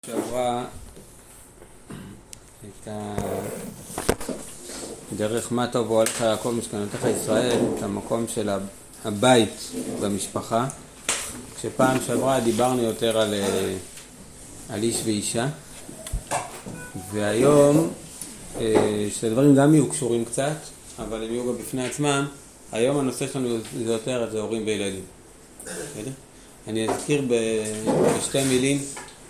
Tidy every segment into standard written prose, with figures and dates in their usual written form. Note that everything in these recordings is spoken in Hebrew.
שעברה את דרך מה טוב אוהליך יעקב משכנותיך ישראל, את המקום של הבית במשפחה. כשפעם שעברה דיברנו יותר על איש ואישה, והיום שהדברים גם יהיו קשורים קצת, אבל הם יהיו גם בפני עצמם. היום הנושא שלנו זה יותר זה הורים וילדים. אני אזכיר בשתי מילים.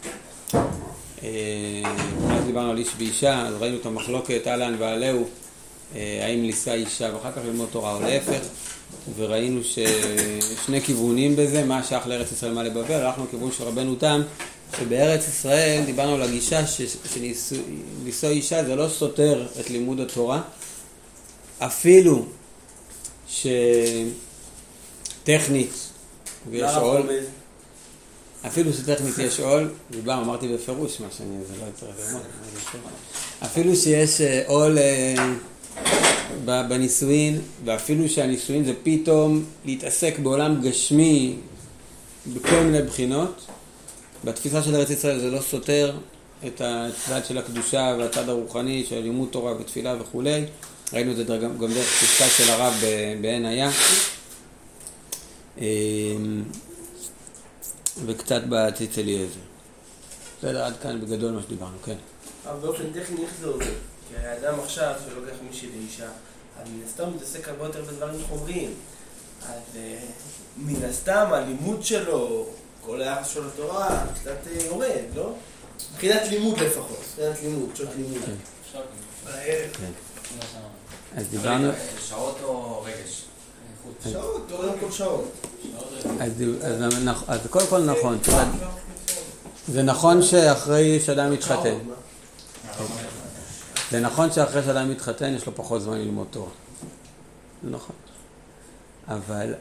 אז דיברנו על איש ואישה, אז ראינו את המחלוקת אלן ועלהו, האם לישא אישה ואחר כך ללמוד תורה או להפך, וראינו ששני כיוונים בזה, מה שייך לארץ ישראל מה לבבל. הלכנו לכיוון של רבנו תם, שבארץ ישראל דיברנו על הגישה שלישא אישה זה לא סותר את לימוד התורה, אפילו שטכנית ויש עול, אפילו שטכנית יש עול, אמרתי בפירוש מה שאני, זה לא יצטרך לומר, אפילו שיש עול בנישואין, ואפילו שהנישואין זה פתאום להתעסק בעולם גשמי בכל מיני בחינות, בתפיסה של ארץ ישראל זה לא סותר את הצד של הקדושה והצד הרוחני של לימוד תורה ותפילה וכו'. ראינו את זה גם דרך פסקה של הרב בעין היה, וקצת בציץ אליעזר. בסדר, עד כאן בגדול מה שדיברנו, כן. אבל באופן טכני איך זה עובד? כי האדם עכשיו שלוקח מישהי לאישה, אז מן הסתם מתעסק הרבה יותר בדברים חומריים. אז מן הסתם הלימוד שלו, כל היחס של התורה, קצת יורד, לא? מבחינת לימוד לפחות, מבחינת לימוד, שעות לימוד. כן. אז דיברנו... שעות או רגש? שעות, קודם כל שעות. אז קודם כל נכון. זה נכון שאחרי שאדם מתחתן. זה נכון שאחרי שאדם מתחתן יש לו פחות זמן ללמוד תורה. זה נכון. אבל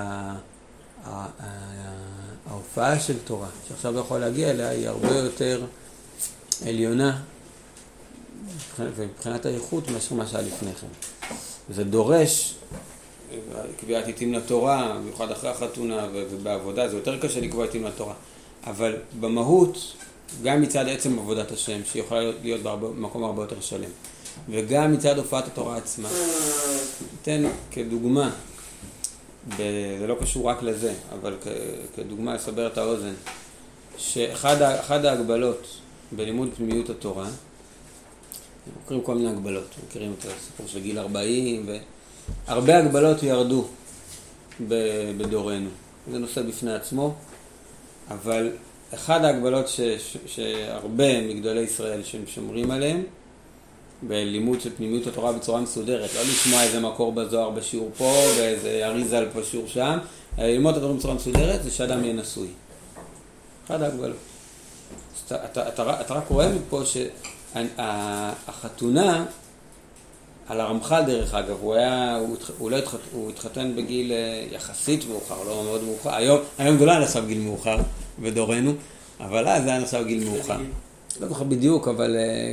ההופעה של תורה, שעכשיו לא יכול להגיע אליה, היא הרבה יותר עליונה, ומבחינת האיכות מאשר מה שהיה לפני כן. זה דורש קביעת עיתים לתורה, במיוחד אחרי החתונה ובעבודה, זה יותר קשה לקבוע עיתים לתורה. אבל במהות, גם מצד עצם עבודת השם, שיכולה להיות במקום הרבה יותר שלם, וגם מצד הופעת התורה עצמה. ניתן כדוגמה, זה לא קשור רק לזה, אבל כדוגמה לסבר את האוזן, שאחד ההגבלות בלימוד פנימיות התורה, מכירים כל מיני הגבלות, מכירים את הסיפור של גיל 40, והרבה הגבלות ירדו בדורנו. זה נושא בפני עצמו, אבל אחד ההגבלות שהרבה מגדולי ישראל שומרים עליהם, בלימוד של פנימיות התורה בצורה מסודרת, לא לשמוע איזה מקור בזוהר בשיעור פה, ואיזה אריזה פה בשיעור שם, ללמוד את התורה בצורה מסודרת, זה שאדם יהיה נשוי. אחד ההגבלות. אתה רק רואה מפה שהחתונה, על הרמח"ל דרך אגב, הוא התחתן בגיל יחסית מאוחר, לא מאוד מאוחר. היום זה לא היה נחשב גיל מאוחר בדורנו, אבל אז זה היה נחשב גיל מאוחר. לא זוכר בדיוק, אבל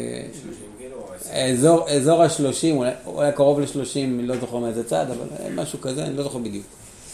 אזור ה-30, אולי קרוב ל-30, לא זוכר מאיזה צד, אבל משהו כזה, אני לא זוכר בדיוק.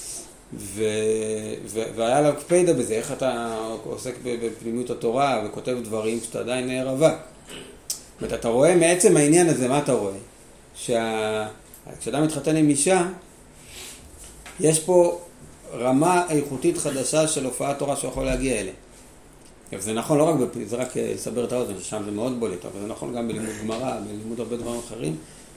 והיה לה קפידה בזה, איך אתה עוסק בפנימיות התורה וכותב דברים שאתה עדיין רווק. אתה רואה מעצם העניין הזה, מה אתה רואה? כשאדם מתחתן עם אישה, יש פה רמה איכותית חדשה של הופעת תורה שיכול להגיע אליה. זה נכון לא רק זה רק לסבר את האוזן, ששם זה מאוד בולט, אבל זה נכון גם בלימוד גמרא, בלימוד הרבה דברים אחרים.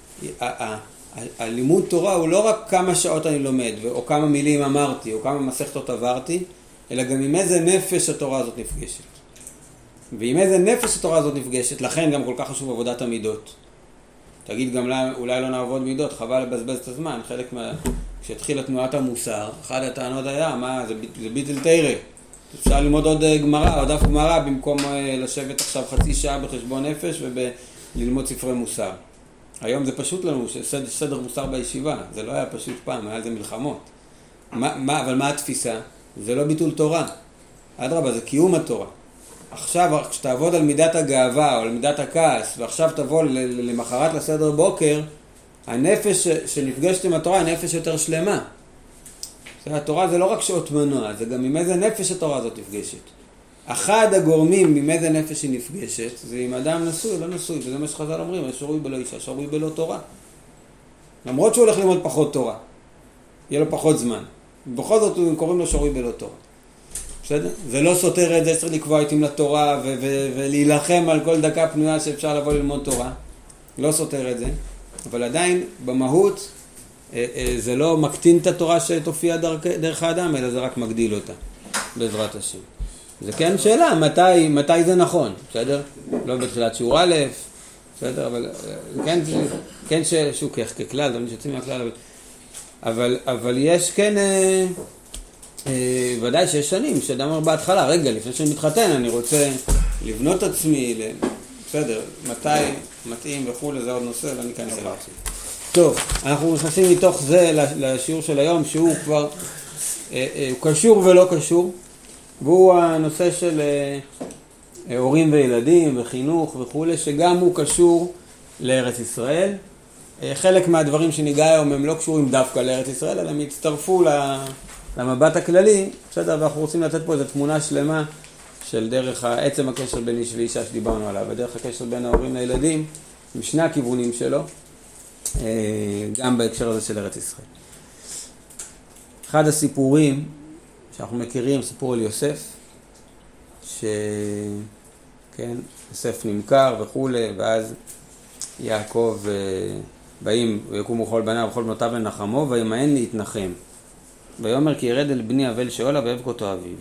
הלימוד תורה הוא לא רק כמה שעות אני לומד, או כמה מילים אמרתי, או כמה מסכתות עברתי, אלא גם עם איזה נפש התורה הזאת נפגשת. ועם איזה נפש התורה הזאת נפגשת, לכן גם כל כך חשוב עבודת המידות. תגיד גם אולי לא נעבוד מידות, חבל לבזבז את הזמן. חלק כשהתחילה תנועת המוסר, אחד הטענות היה, מה, זה ביטל תירא. אפשר ללמוד עוד גמרא, עוד דף גמרא, במקום לשבת עכשיו חצי שעה בחשבון נפש וללמוד ספרי מוסר. היום זה פשוט לנו, סדר מוסר בישיבה, זה לא היה פשוט פעם, היה זה מלחמות. אבל מה התפיסה? זה לא ביטול תורה. אדרבה, זה קיום התורה. עכשיו, כשתעבוד על מידת הגאווה או על מידת הכעס, ועכשיו תבוא למחרת לסדר בוקר, הנפש שנפגשת עם התורה, הנפש יותר שלמה. התורה זה לא רק שעות מנוע, זה גם עם איזה נפש התורה הזאת נפגשת. אחד הגורמים עם איזה נפש היא נפגשת, זה אם אדם נשוי או לא נשוי, וזה מה שחז"ל אומרים, שרוי בלא אישה, שרוי בלא תורה. למרות שהוא הולך ללמוד פחות תורה, יהיה לו פחות זמן. ובכל זאת הם קוראים לו שרוי בלא תורה. בסדר? זה לא סותר את זה, צריך לקבוע עיתים לתורה ולהילחם על כל דקה פנויה שאפשר לבוא ללמוד תורה. לא סותר את זה, אבל עדיין במהות זה לא מקטין את התורה שתופיע דרך האדם, אלא זה רק מגדיל אותה, בעזרת השם. זה כן שאלה, מתי זה נכון, בסדר? לא בתחילת שיעור א', בסדר? אבל כן שהוא ככלל, זה שיוצאים מהכלל, אבל יש כן, ודאי שיש שנים שאדם אומר בהתחלה, רגע, לפני שאני מתחתן, אני רוצה לבנות עצמי, בסדר, מתי מתאים וכו', זה עוד נושא, ואני כאן אליו. טוב, אנחנו נכנסים מתוך זה לשיעור של היום, שהוא כבר הוא קשור ולא קשור, והוא הנושא של הורים וילדים וחינוך וכו', שגם הוא קשור לארץ ישראל. חלק מהדברים שניגע היום הם לא קשורים דווקא לארץ ישראל, אלא הם הצטרפו למבט הכללי, בסדר, ואנחנו רוצים לתת פה איזו תמונה שלמה של דרך עצם הקשר בין איש ואישה שדיברנו עליו, ודרך הקשר בין ההורים לילדים, משני הכיוונים שלו, גם בהקשר הזה של ארץ ישראל. אחד הסיפורים שאנחנו מכירים, סיפור על יוסף, כן, יוסף נמכר וכו', ואז יעקב באים ויקומו כל בניו וכל בנותיו לנחמו, וימאן להתנחם. ויאמר כי ירד אל בני אבל שאולה ויבך אותו אביו.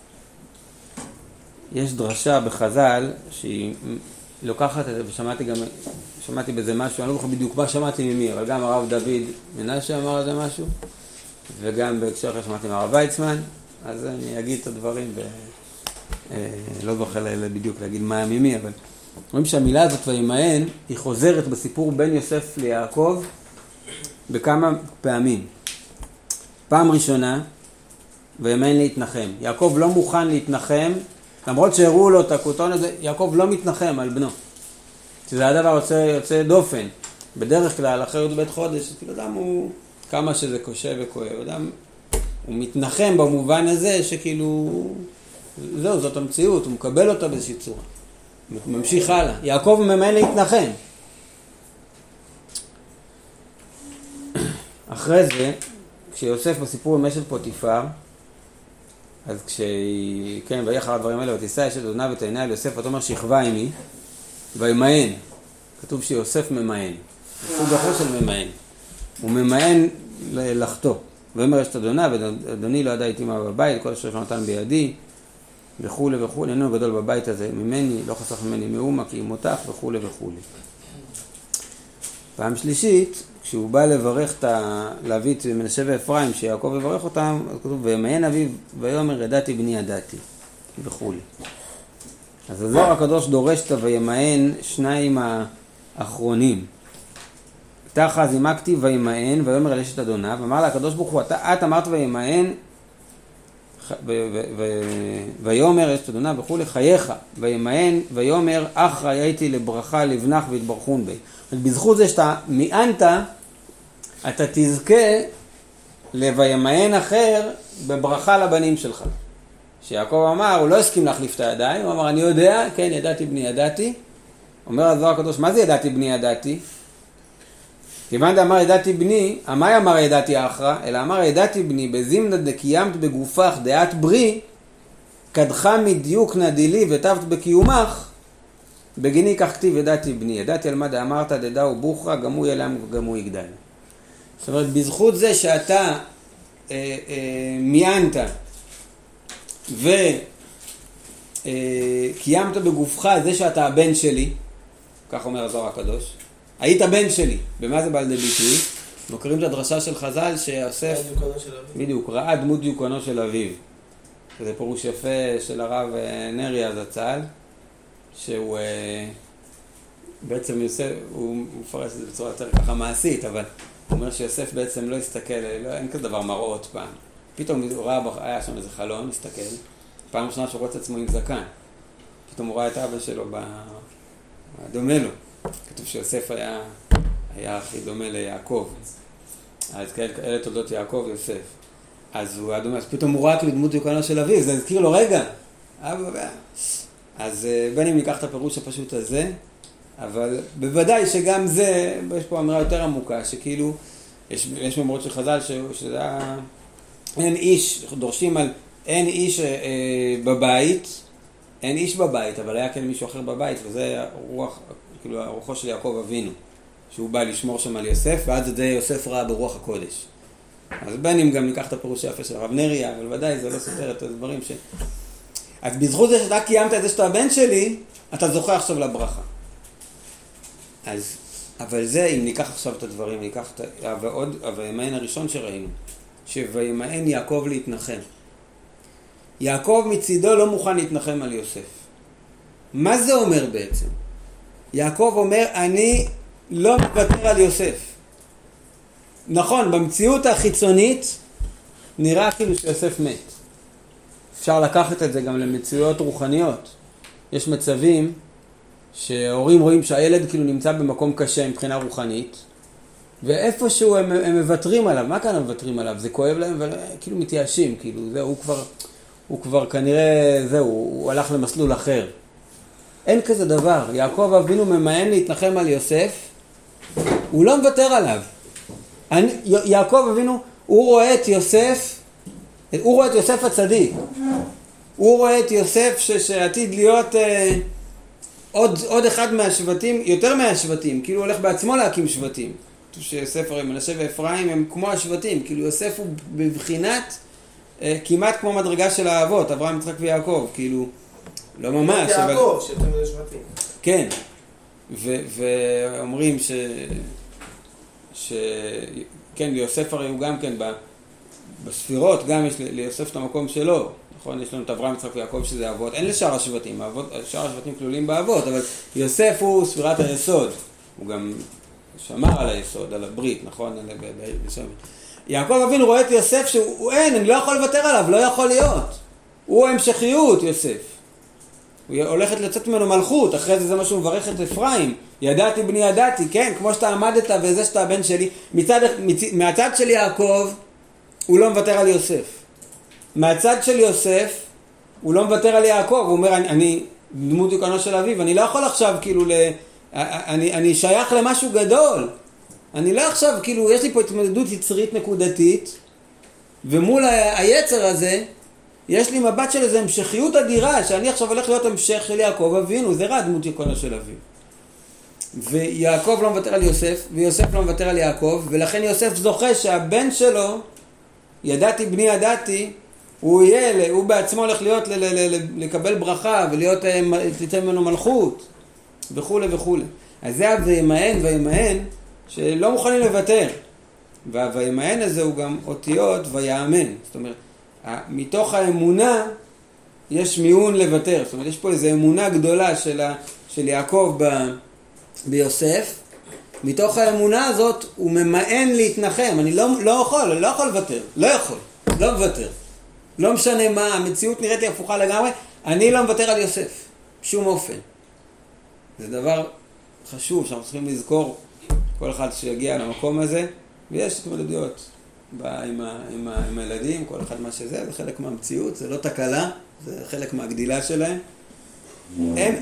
יש דרשה בחז"ל שהיא לוקחת את זה, ושמעתי בזה משהו, אני לא זוכר בדיוק מה שמעתי ממי, אבל גם הרב דוד מנשה אמר על זה משהו, וגם בהקשר אחר שמעתי מהרב ויצמן, אז אני אגיד את הדברים, לא זוכר בדיוק להגיד מה ממי, אבל רואים שהמילה הזאת וימאן, היא חוזרת בסיפור בין יוסף ליעקב בכמה פעמים. פעם ראשונה, וימאן להתנחם. יעקב לא מוכן להתנחם, למרות שהראו לו את הכותון הזה, יעקב לא מתנחם על בנו. שזה הדבר יוצא דופן. בדרך כלל, אחרי בית חודש, כאילו אדם הוא, כמה שזה קשה וכואב, אדם הוא מתנחם במובן הזה שכאילו, זהו, זאת המציאות, הוא מקבל אותה באיזושהי צורה. ממשיך הלאה. יעקב ממאן להתנחם. אחרי זה, כשיוסף בסיפור עם אשת פוטיפר, אז כשהיא, כן, ויהי אחר הדברים האלה, ותישא אשת אוזניו ותעיניה אל יוסף, ותאמר שכבה עמי, וימאן. כתוב שיוסף ממאן. סוג אחר של ממאן. הוא ממאן לחטוא. ואומר אשת אדוניו, ואדוני לא ידע איתי מה בבית, כל אשר נתן בידי, וכו' וכו', איננו גדול בבית הזה ממני, לא חסך ממני מאומה, כי ימותך, וכו' וכו'. פעם שלישית, כשהוא בא לברך להביא את מנשה ואפרים, שיעקב יברך אותם, אז כתוב, וימאן אביו, ויאמר ידעתי בני ידעתי, וכו'. אז הזוהר הקדוש דורש את וימאן שניים האחרונים. תחת זימקתי וימאן, ויאמר אל אשת אדוניו, ואמר לה הקדוש ברוך הוא, את אמרת וימאן, ויאמר אשת אדוניו וכו' חייך, וימאן, ויאמר אחרא הייתי לברכה לבנך והתברכון בי. בזכות זה שאתה מיענת, אתה תזכה לוימאן אחר בברכה לבנים שלך. שיעקב אמר, הוא לא הסכים להחליף את הידיים, הוא אמר, אני יודע, כן, ידעתי בני ידעתי. אומר הזוהר הקדוש, מה זה ידעתי בני ידעתי? כיוון דאמר ידעתי בני, מה אמר ידעתי אחרא? אלא אמר ידעתי בני, בזימנה דקיימת בגופך דעת ברי, קדך מדיוק נדילי וטבת בקיומך, בגיני כך כתיב ידעתי בני. ידעתי על מה דאמרת דדאו בוכרה, גם הוא ילם וגם הוא יגדל. זאת אומרת, בזכות זה שאתה מיינת וקיימת בגופך זה שאתה הבן שלי, כך אומר הזוהר הקדוש, היית בן שלי. במה זה בא לידי ביטוי? מוכרים את הדרשה של חז"ל שיוסף בדיוק ראה דמות דיוקנו של אביו. זה פירוש יפה של הרב נריה זצ"ל, שהוא בעצם יוסף, הוא מפרש את זה בצורה יותר ככה מעשית, אבל הוא אומר שיוסף בעצם לא הסתכל, אין כזה דבר מראות פעם. פתאום הוא ראה, היה שם איזה חלון, הסתכל, פעם ראשונה שהוא רואה את עצמו עם זקן. פתאום הוא ראה את אבא שלו דומה לו. כתוב שיוסף היה הכי דומה ליעקב. אז כאלה תולדות יעקב יוסף. אז הוא היה דומה, אז פתאום הוא ראה כאילו דמות דיוקנו של אביו, זה הזכיר לו, רגע, אז בין אם ניקח את הפירוש הפשוט הזה, אבל בוודאי שגם זה, יש פה אמירה יותר עמוקה, שכאילו, יש מאמרות של חז"ל שזה אין איש, דורשים על אין איש בבית, אין איש בבית, אבל היה כן מישהו אחר בבית, וזה הרוח, כאילו הרוחו של יעקב אבינו, שהוא בא לשמור שם על יוסף, ואז את זה יוסף ראה ברוח הקודש. אז בין אם גם ניקח את הפירוש היפה של הרב נריה, אבל ודאי זה לא סותר את הדברים ש... אז בזכות זה שאתה קיימת את זה שאתה הבן שלי, אתה זוכה עכשיו לברכה. אז, אבל זה, אם ניקח עכשיו את הדברים, ניקח את... וימאן הראשון שראינו, שוימאן יעקב להתנחם. יעקב מצידו לא מוכן להתנחם על יוסף. מה זה אומר בעצם? יעקב אומר, אני לא מוותר על יוסף. נכון, במציאות החיצונית נראה כאילו שיוסף מת. אפשר לקחת את זה גם למציאויות רוחניות. יש מצבים שההורים רואים שהילד כאילו נמצא במקום קשה מבחינה רוחנית, ואיפשהו הם מבטרים עליו. מה כאן הם מבטרים עליו? זה כואב להם וכאילו מתייאשים, כאילו זהו, הוא כבר כנראה, זהו, הוא הלך למסלול אחר. אין כזה דבר. יעקב אבינו ממאן להתנחם על יוסף, הוא לא מוותר עליו. יעקב אבינו, הוא רואה את יוסף הצדיק. הוא רואה את יוסף שעתיד להיות עוד אחד מהשבטים, יותר מהשבטים, כאילו הוא הולך בעצמו להקים שבטים. שיוסף הרי מנשה ואפרים הם כמו השבטים, כאילו יוסף הוא בבחינת כמעט כמו מדרגה של האבות, אברהם, יצחק ויעקב, כאילו לא ממש. יעקב, שאתם שבטים. כן, ואומרים כן, ליוסף הרי הוא גם כן בספירות, גם יש ליוסף את המקום שלו, נכון? יש לנו את אברהם, יצחק ויעקב שזה אבות, אין לשאר השבטים, שאר השבטים כלולים באבות, אבל יוסף הוא ספירת היסוד, הוא גם שמר על היסוד, על הברית, נכון? יעקב אבינו רואה את יוסף שהוא אין, אני לא יכול לוותר עליו, לא יכול להיות. הוא המשכיות, יוסף. הוא הולכת לצאת ממנו מלכות, אחרי זה מה שהוא מברך את אפרים. ידעתי בני ידעתי, כן, כמו שאתה עמדת וזה שאתה הבן שלי. מהצד של יעקב, הוא לא מוותר על יוסף. מהצד של יוסף, הוא לא מוותר על יעקב. הוא אומר, אני דמות יוקנו של אביו, אני לא יכול עכשיו כאילו אני שייך למשהו גדול. אני לא עכשיו, כאילו, יש לי פה התמודדות יצרית נקודתית, ומול היצר הזה, יש לי מבט של איזו המשכיות אדירה, שאני עכשיו הולך להיות המשך של יעקב אבינו, זה רע דמות יוקנו של אביו. ויעקב לא מוותר על יוסף, ויוסף לא מוותר על יעקב, ולכן יוסף זוכה שהבן שלו, ידעתי בני ידעתי, הוא בעצמו הולך להיות לקבל ברכה, ולהיות, תיתן ממנו מלכות, וכו' וכו'. אז זה וימאן, שלא מוכנים לוותר. והימאן הזה הוא גם אותיות ויאמן. זאת אומרת, מתוך האמונה יש מיון לוותר. זאת אומרת, יש פה איזו אמונה גדולה של יעקב ביוסף. מתוך האמונה הזאת הוא ממאן להתנחם. אני לא יכול לוותר. לא מוותר. לא משנה מה, המציאות נראית לי הפוכה לגמרי. אני לא מוותר על יוסף. בשום אופן. זה דבר חשוב שאנחנו צריכים לזכור כל אחד שיגיע למקום הזה, ויש התמודדויות עם הילדים, כל אחד מה שזה, זה חלק מהמציאות, זה לא תקלה, זה חלק מהגדילה שלהם. אין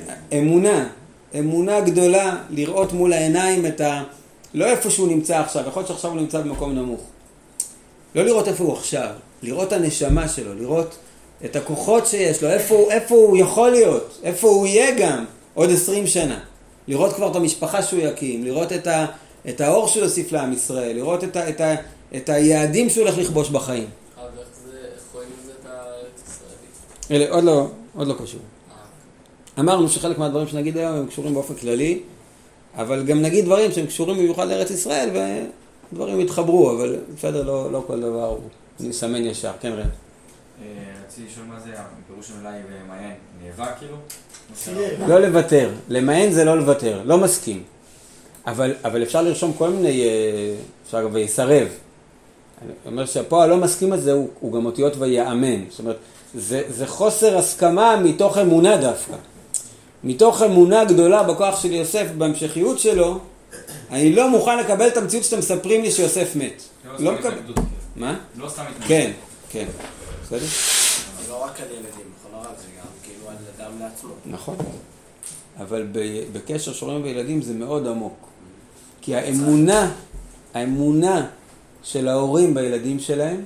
אמונה גדולה לראות מול העיניים לא איפה שהוא נמצא עכשיו, יכול להיות שעכשיו הוא נמצא במקום נמוך. לא לראות איפה הוא עכשיו, לראות את הנשמה שלו, לראות את הכוחות שיש לו, איפה הוא יכול להיות, איפה הוא יהיה גם עוד 20 שנה. לראות כבר את המשפחה שהוא יקים, לראות את האור שהוא יוסיף לעם ישראל, לראות את היעדים שהוא הולך לכבוש בחיים. איך רואים את זה את הארץ ישראלית? עוד לא קשור. אמרנו שחלק מהדברים שנגיד היום הם קשורים באופן כללי, אבל גם נגיד דברים שהם קשורים במיוחד לארץ ישראל, ודברים יתחברו, אבל בסדר, לא כל דבר הוא נסמן ישר. כן, רן. רציתי לשאול מה זה הפירוש של אולי ומעיין, נאבק כאילו? לא לוותר, למען זה לא לוותר, לא מסכים. אבל אפשר לרשום כל מיני, אפשר ויסרב. אני אומר שהפה הלא מסכים הזה הוא גם אותיות ויאמן. זאת אומרת, זה חוסר הסכמה מתוך אמונה דווקא. מתוך אמונה גדולה בכוח של יוסף, בהמשכיות שלו, אני לא מוכן לקבל את המציאות שאתם מספרים לי שיוסף מת. לא מקבל. מה? לא סתם התנגדות. כן. בסדר? לא רק על ילדים, לא רק זה גם, כאילו האדם לעצמו. נכון. אבל בקשר שהורים וילדים זה מאוד עמוק. כי האמונה של ההורים בילדים שלהם,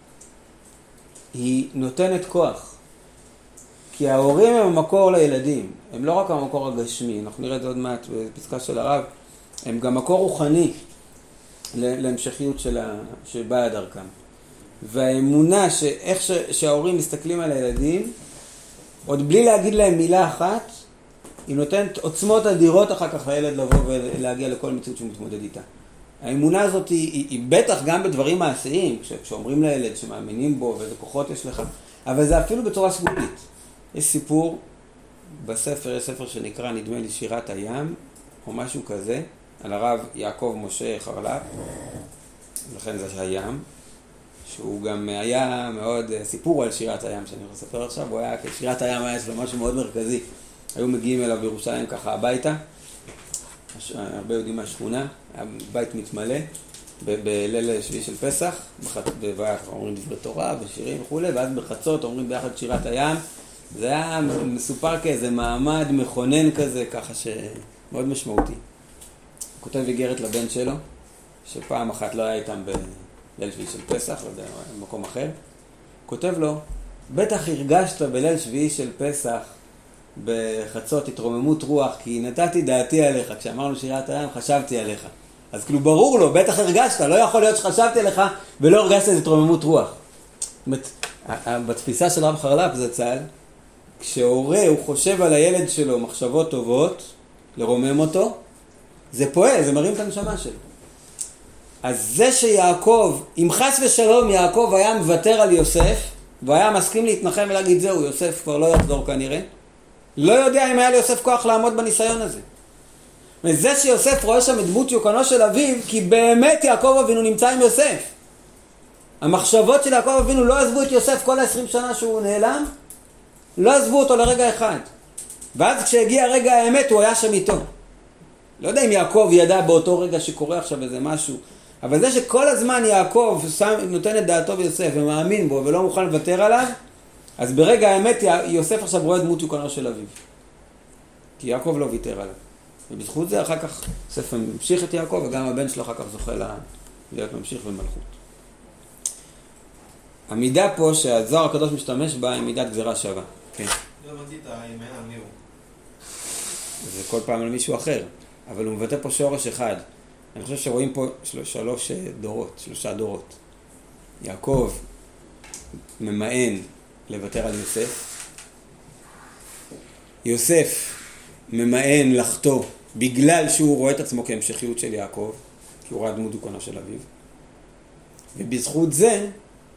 היא נותנת כוח. כי ההורים הם המקור לילדים. הם לא רק המקור הגשמי, אנחנו נראה את זה עוד מעט בפסקה של הרב, הם גם מקור רוחני להמשכיות שבאה דרכם. והאמונה שאיך שההורים מסתכלים על הילדים, עוד בלי להגיד להם מילה אחת, היא נותנת עוצמות אדירות אחר כך לילד לבוא ולהגיע לכל מציאות שהוא מתמודד איתה. האמונה הזאת היא בטח גם בדברים מעשיים, כשאומרים לילד שמאמינים בו ואיזה כוחות יש לך, אבל זה אפילו בצורה סגולית. יש סיפור בספר, יש ספר שנקרא נדמה לי שירת הים, או משהו כזה, על הרב יעקב משה חרל"פ, לכן זה הים, שהוא גם היה מאוד סיפור על שירת הים שאני יכול לספר עכשיו, הוא היה, שירת הים היה שלו משהו מאוד מרכזי. היו מגיעים אליו בירושלים ככה הביתה, הרבה יהודים מהשכונה, היה בית מתמלא, בליל שביעי של פסח, אומרים דברי תורה ושירים וכו', ואז בחצות אומרים ביחד שירת הים, זה היה מסופר כאיזה מעמד מכונן כזה, ככה שמאוד משמעותי. הוא כותב איגרת לבן שלו, שפעם אחת לא היה איתם בליל שביעי של פסח, לא יודע, במקום אחר. כותב לו, בטח הרגשת בליל שביעי של פסח, בחצות התרוממות רוח, כי נתתי דעתי עליך, כשאמרנו שירת הים חשבתי עליך. אז כאילו ברור לו, בטח הרגשת, לא יכול להיות שחשבתי עליך ולא הרגשת איזו התרוממות רוח. זאת אומרת, בתפיסה של רב חרל"פ זצ"ל, כשהורה הוא חושב על הילד שלו מחשבות טובות, לרומם אותו, זה פועל, זה מרים את הנשמה שלו. אז זה שיעקב, אם חס ושלום יעקב היה מוותר על יוסף, והיה מסכים להתנחם ולהגיד זהו, יוסף כבר לא יחזור כנראה, לא יודע אם היה ליוסף כוח לעמוד בניסיון הזה. וזה שיוסף רואה שם את דמות יוקנו של אביו, כי באמת יעקב אבינו נמצא עם יוסף. המחשבות של יעקב אבינו לא עזבו את יוסף כל 20 שנה שהוא נעלם, לא עזבו אותו לרגע אחד. ואז כשהגיע רגע האמת הוא היה שם איתו. לא יודע אם יעקב ידע באותו רגע שקורה עכשיו איזה משהו, אבל זה שכל הזמן יעקב נותן את דעתו ביוסף ומאמין בו ולא מוכן לוותר עליו, אז ברגע האמת יוסף עכשיו רואה דמות יוקנו של אביו. כי יעקב לא ויתר עליו. ובזכות זה אחר כך יוסף ממשיך את יעקב, וגם הבן שלו אחר כך זוכה להיות ממשיך במלכות. המידה פה שהזוהר הקדוש משתמש בה היא מידת גזירה שווה. כן. לא הבנתי את הימי על מי הוא. זה כל פעם על מישהו אחר, אבל הוא מבטא פה שורש אחד. אני חושב שרואים פה שלושה דורות. יעקב ממאן לוותר על יוסף. יוסף ממאן לחטוא בגלל שהוא רואה את עצמו כהמשכיות של יעקב, כי הוא ראה דמות יוקנו של אביו. ובזכות זה,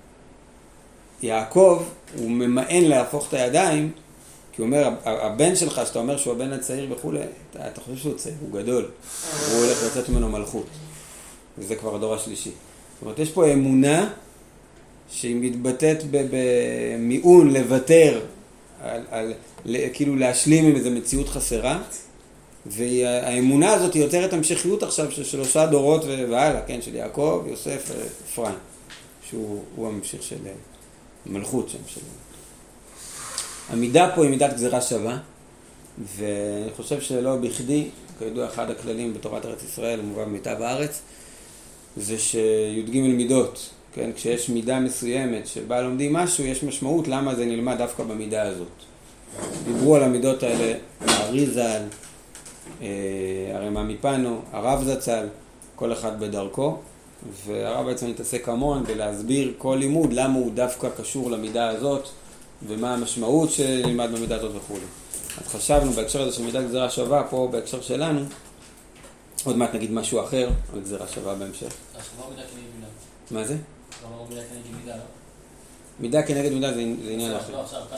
יעקב הוא ממאן להפוך את הידיים, כי הוא אומר, הבן שלך, שאתה אומר שהוא הבן הצעיר וכו', אתה חושב שהוא צעיר, הוא גדול. הוא הולך לצאת ממנו מלכות. וזה כבר הדור השלישי. זאת אומרת, יש פה אמונה שהיא מתבטאת במיעון לוותר, כאילו להשלים עם איזו מציאות חסרה, והאמונה הזאת יוצרת המשכיות עכשיו של 3 דורות והלאה, כן, של יעקב, יוסף, אפרים, שהוא הממשיך של מלכות שם שלו. המידה פה היא מידת גזירה שווה, ואני חושב שלא בכדי, כידוע אחד הכללים בתורת ארץ ישראל, מובא במיטב הארץ, זה שי"ג מידות, כן? כשיש מידה מסוימת שבה לומדים משהו, יש משמעות למה זה נלמד דווקא במידה הזאת. דיברו על המידות האלה, האריז"ל, הרמ"א מפנו, הרב זצ"ל, כל אחד בדרכו, והרב בעצם מתעסק המון בלהסביר כל לימוד למה הוא דווקא קשור למידה הזאת, ומה המשמעות שנלמד במידה הזאת וכו'. אז חשבנו בהקשר הזה של מידת גזירה שווה, פה בהקשר שלנו, עוד מעט נגיד משהו אחר, על גזירה שווה בהמשך. השווה מידה כנגד מידה. מה זה? לא מידה כנגד מידה, לא? מידה כנגד מידה זה עניין אחר. לא, עכשיו כאן,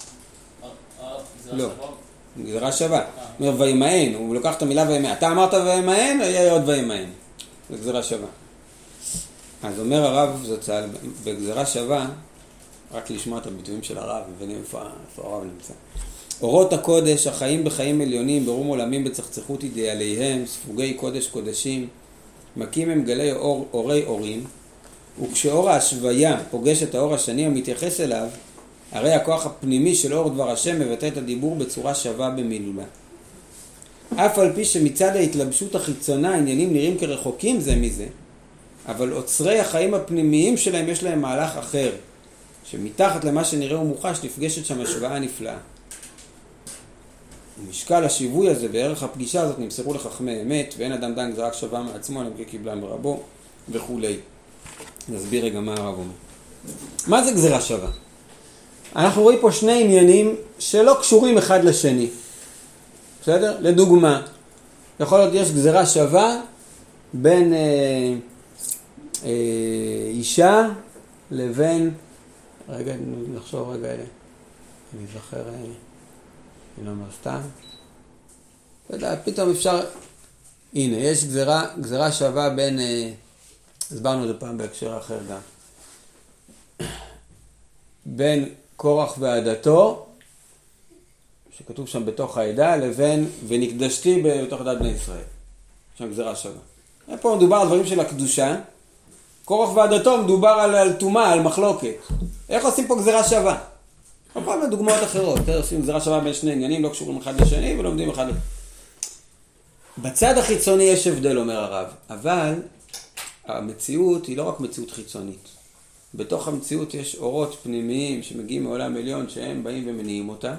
לא, גזירה שווה. הוא אומר וימאן, הוא לוקח את המילה וימאן. אתה אמרת וימאן, יהיה עוד וימאן. זה גזירה שווה. אז אומר הרב זצ"ל, בגזירה שווה, רק לשמוע את הביטויים של הרב, מבינים איפה הרב נמצא. אורות הקודש, החיים בחיים עליונים, ברום עולמים בצחצחות אידיאליהם, ספוגי קודש קודשים, מקים הם גלי אורי אורים, וכשאור ההשוויה פוגש את האור השני המתייחס אליו, הרי הכוח הפנימי של אור דבר השם מבטא את הדיבור בצורה שווה במילולה. אף על פי שמצד ההתלבשות החיצונה העניינים נראים כרחוקים זה מזה, אבל עוצרי החיים הפנימיים שלהם יש להם מהלך אחר, שמתחת למה שנראה ומוחש נפגשת שם השוואה נפלאה. ומשקל השיווי הזה בערך הפגישה הזאת נמסרו לחכמי אמת, ואין אדם דן גזרה שווה מעצמו, אלא קיבלה מרבו וכולי. נסביר רגע מה הרב אומר. מה זה גזרה שווה? אנחנו רואים פה שני עניינים שלא קשורים אחד לשני. בסדר? לדוגמה, יכול להיות יש גזרה שווה בין אישה לבין, רגע, נחשוב רגע, אני זוכר, אני לא אומר סתם. פתאום אפשר, הנה, יש גזרה שווה בין, הסברנו את זה פעם בהקשר אחר גם, בין קורח ועדתו, שכתוב שם בתוך העדה, לבין ונקדשתי בתוך עדת בני ישראל. שם גזרה שווה. פה מדובר על דברים של הקדושה, קורח ועדתו מדובר על תומה, על מחלוקת. איך עושים פה גזרה שווה? כל מיני דוגמאות אחרות. עושים גזרה שווה בין שני עניינים, לא קשורים אחד לשני ולומדים אחד לשני. בצד החיצוני יש הבדל, אומר הרב, אבל המציאות היא לא רק מציאות חיצונית. בתוך המציאות יש אורות פנימיים שמגיעים מעולם עליון שהם באים ומניעים אותה,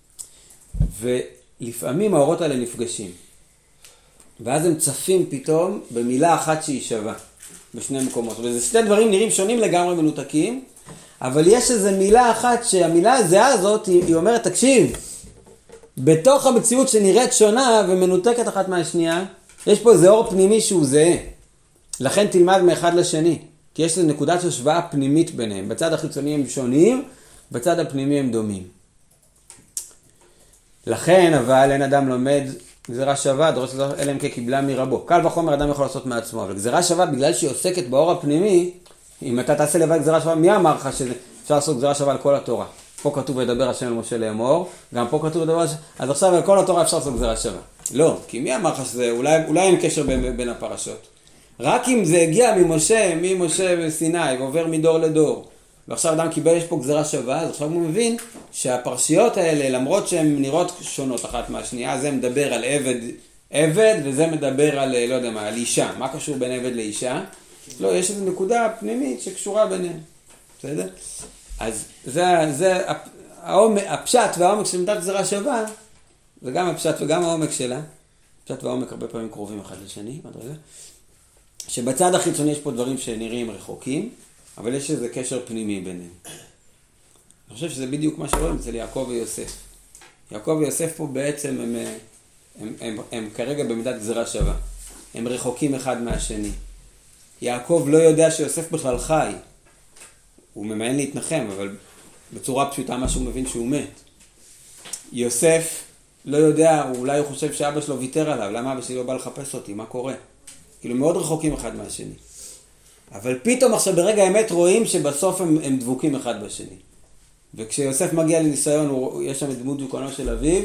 ולפעמים האורות האלה נפגשים. ואז הם צפים פתאום במילה אחת שהיא שווה, בשני מקומות. וזה שתי דברים נראים שונים לגמרי מנותקים, אבל יש איזו מילה אחת שהמילה הזהה הזאת היא אומרת, תקשיב, בתוך המציאות שנראית שונה ומנותקת אחת מהשנייה, יש פה איזה אור פנימי שהוא זהה. לכן תלמד מאחד לשני, כי יש איזו נקודת השוואה פנימית ביניהם. בצד החיצוני הם שונים, בצד הפנימי הם דומים. לכן, אבל אין אדם לומד גזרה שווה, דורש אלא אם כן קיבלה מרבו. קל וחומר אדם יכול לעשות מעצמו, אבל גזרה שווה בגלל שהיא עוסקת באור הפנימי, אם אתה תעשה לבד גזרה שווה, מי אמר לך שאפשר לעשות גזרה שווה על כל התורה? פה כתוב וידבר השם אל משה לאמור, גם פה כתוב וידבר השם, אז עכשיו על כל התורה אפשר לעשות גזרה שווה. לא, כי מי אמר לך שזה, אולי אין קשר בין הפרשות. רק אם זה הגיע ממשה בסיני ועובר מדור לדור, ועכשיו אדם קיבל יש פה גזרה שווה, אז עכשיו הוא מבין שהפרשיות האלה, למרות שהן נראות שונות אחת מהשנייה, זה מדבר על עבד, וזה מדבר על, לא יודע מה, על אישה. מה קשור בין עבד לאישה? לא, יש איזו נקודה פנימית שקשורה ביניהם. בסדר? אז זה הפשט והעומק של מידת גזרה שווה, זה גם הפשט וגם העומק שלה. הפשט והעומק הרבה פעמים קרובים אחד לשני, עוד רגע. שבצד החיצוני יש פה דברים שנראים רחוקים, אבל יש איזה קשר פנימי ביניהם. אני חושב שזה בדיוק מה שרואים אצל יעקב ויוסף. יעקב ויוסף פה בעצם הם כרגע במידת גזרה שווה. הם רחוקים אחד מהשני. יעקב לא יודע שיוסף בכלל חי. הוא ממאן להתנחם, אבל בצורה פשוטה מה שהוא מבין שהוא מת. יוסף לא יודע, אולי הוא חושב שאבא שלו ויתר עליו. למה אבא שלי לא בא לחפש אותי? מה קורה? כאילו מאוד רחוקים אחד מהשני. אבל פתאום עכשיו ברגע האמת רואים שבסוף הם דבוקים אחד בשני. וכשיוסף מגיע לניסיון, יש שם את דמות דיוקנו של אביו,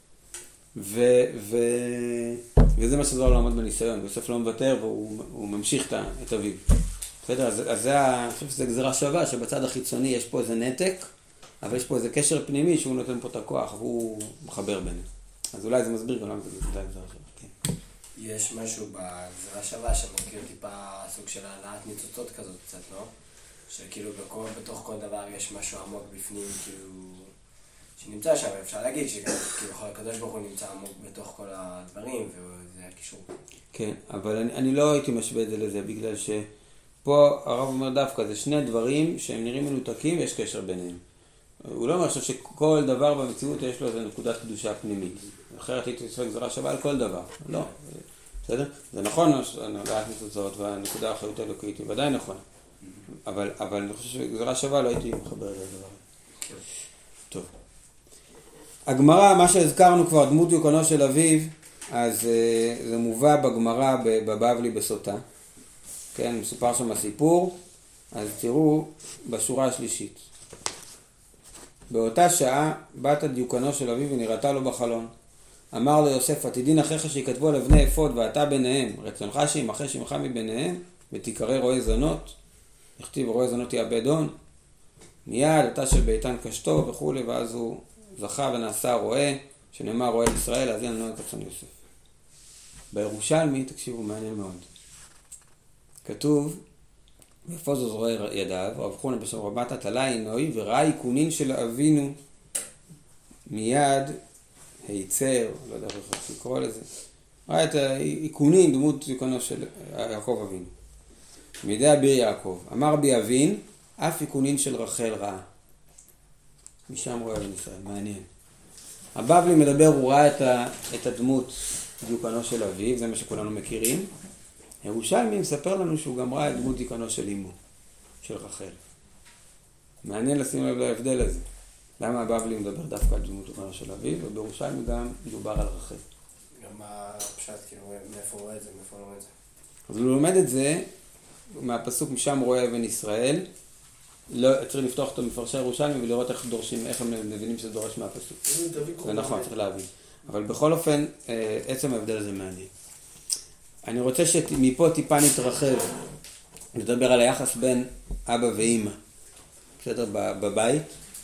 וזה מה שזה לא לעמוד בניסיון. יוסף לא מוותר והוא ממשיך את אביו. בסדר? אז אני חושב שזה גזרה שווה, שבצד החיצוני יש פה איזה נתק, אבל יש פה איזה קשר פנימי שהוא נותן פה את הכוח, והוא מחבר ביניהם. אז אולי זה מסביר גם למה זה גזרה שווה. כן. יש משהו בגזרה שווה שמזכיר טיפה סוג של העלאת ניצוצות כזאת קצת, לא? שכאילו בתוך כל דבר יש משהו עמוק בפנים, כאילו, שנמצא שם, אפשר להגיד שכאילו הקדוש ברוך הוא נמצא עמוק בתוך כל הדברים, וזה הקישור. כן, אבל אני לא הייתי משווה את זה לזה, בגלל שפה הרב אומר דווקא, זה שני דברים שהם נראים מנותקים ויש קשר ביניהם. הוא לא אומר שכל דבר במציאות יש לו איזו נקודת קדושה פנימית. אחרת הייתי עושה גזרה שווה על כל דבר. לא. בסדר? זה נכון, העלאת ניצוצות והנקודה האחריות האלוקית היא ודאי נכון. אבל אני חושב שגזרה שווה לא הייתי מחבר לדבר. טוב. הגמרא, מה שהזכרנו כבר, דמות דיוקנו של אביו, אז זה מובא בגמרא בבבלי בסוטה. כן, מסופר שם הסיפור. אז תראו בשורה השלישית. באותה שעה בת דיוקנו של אביו ונראתה לו בחלון. אמר לו יוסף, עתידין אחיך שיקטבו על אבני אפוד ואתה ביניהם, רצונך שימחה שמך מביניהם ותיקרא רועה זונות, הכתיב רועה זונות יאבד הון. מיד, אתה שביתן קשתו וכו', ואז הוא זכה ונעשה רועה, שנאמר רועה ישראל, אז אין לנו את עצון יוסף. בירושלמי, תקשיבו, מעניין מאוד. כתוב, ואיפה זו זרוע ידיו, רב חונה בשם רבתה תלה עינוי, וראה עיקונין של אבינו מיד היצר, לא יודע איך לקרוא לזה, ראה את העיקונין, דמות עיקונו של יעקב אבינו. מידי אביר יעקב, אמר בי אבין, אף עיקונין של רחל ראה. משם רואה בן ישראל, מעניין. הבבלי מדבר, הוא ראה את הדמות דיוקנו של אביו, זה מה שכולנו מכירים. ירושלמי מספר לנו שהוא גם ראה את דמות דיוקנו של אמו, של רחל. מעניין לשים לב להבדל הזה. למה הבבלי מדבר דווקא על דמות דיוקנו של אביו, ובירושלמי גם מדובר על רחל. גם הפשט, כאילו, מאיפה הוא רואה את זה, מאיפה הוא לומד את זה? אז הוא לומד את זה מהפסוק משם רואה אבן ישראל. לא, צריך לפתוח אותו מפרשי ירושלמי ולראות איך דורשים, איך הם מבינים שזה דורש מהפסוק. זה נכון, צריך להבין. אבל בכל אופן, עצם ההבדל הזה מעניין. אני רוצה שמפה טיפה נתרחב, נדבר על היחס בין אבא ואמא, בסדר, בבית,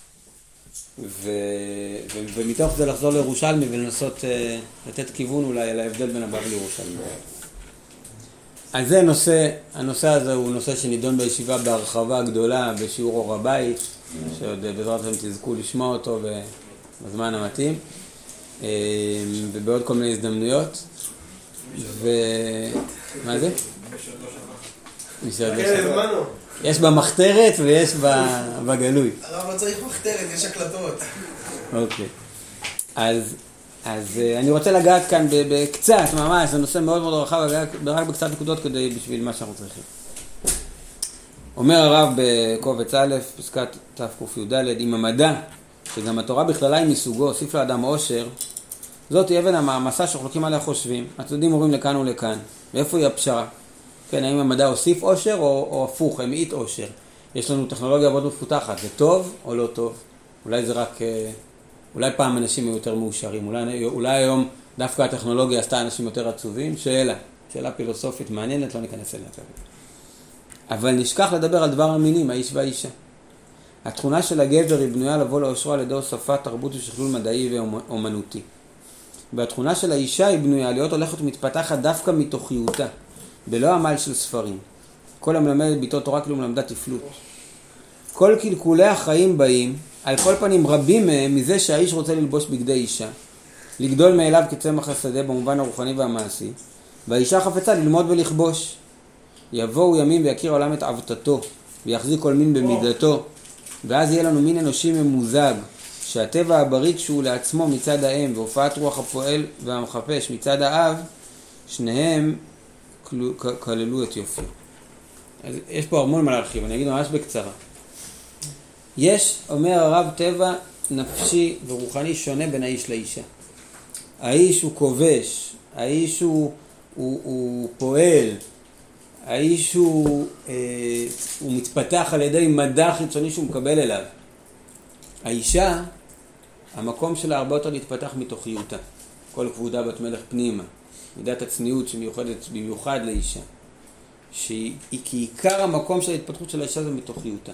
ומתוך זה לחזור לירושלמי ולנסות לתת כיוון אולי על ההבדל בין הבבלי לירושלמי. אז זה הנושא הזה הוא נושא שנידון בישיבה בהרחבה גדולה בשיעור אור הבית, שעוד בעזרת השם תזכו לשמוע אותו בזמן המתאים, ובעוד כל מיני הזדמנויות. מה זה? יש במחתרת ויש בגלוי. הרב לא צריך מחתרת, יש הקלטות. אוקיי. אז אני רוצה לגעת כאן בקצת, ממש, זה נושא מאוד מאוד רחב, רק בקצת נקודות כדי בשביל מה שאנחנו צריכים. אומר הרב בקובץ א', פסקת תק"ד, עם המדע, שגם התורה בכללה היא מסוגו, הוסיף לאדם עושר, זאת היא אבן המעמסה שחולקים עליה חושבים. הצדדים אומרים לכאן ולכאן. ואיפה היא הפשרה? כן, האם המדע הוסיף עושר או הפוך, המעיט עושר? יש לנו טכנולוגיה מאוד מפותחת, זה טוב או לא טוב? אולי זה רק, אולי פעם אנשים היו יותר מאושרים, אולי היום דווקא הטכנולוגיה עשתה אנשים יותר עצובים? שאלה פילוסופית מעניינת, לא ניכנס אליה כרגע. אבל נשכח לדבר על דבר המינים, האיש והאישה. התכונה של הגבר היא בנויה לבוא לאושרו על ידי הוספת תרבות ושכלול מדעי ואומנותי. והתכונה של האישה היא בנויה להיות הולכת ומתפתחת דווקא מתוכיותה, בלא עמל של ספרים. כל המלמד את ביתו תורה כאילו מלמדה תפלות. כל קלקולי החיים באים, על כל פנים רבים מהם, מזה שהאיש רוצה ללבוש בגדי אישה, לגדול מאליו כצמח השדה במובן הרוחני והמעשי, והאישה חפצה ללמוד ולכבוש. יבואו ימים ויכיר העולם את עבדתו, ויחזיק כל מין במידתו, ואז יהיה לנו מין אנושי ממוזג, שהטבע הבריא כשהוא לעצמו מצד האם, והופעת רוח הפועל והמחפש מצד האב, שניהם כללו את יופי. אז יש פה המון מה להרחיב, אני אגיד ממש בקצרה. יש, אומר הרב, טבע נפשי ורוחני שונה בין האיש לאישה. האיש הוא כובש, האיש הוא פועל, האיש הוא מתפתח על ידי מדע חיצוני שהוא מקבל אליו. האישה, המקום שלה הרבה יותר להתפתח מתוכיותה. כל כבודה בת מלך פנימה. מידת הצניעות שמיוחדת במיוחד לאישה. כי עיקר המקום של ההתפתחות של האישה זה מתוכיותה.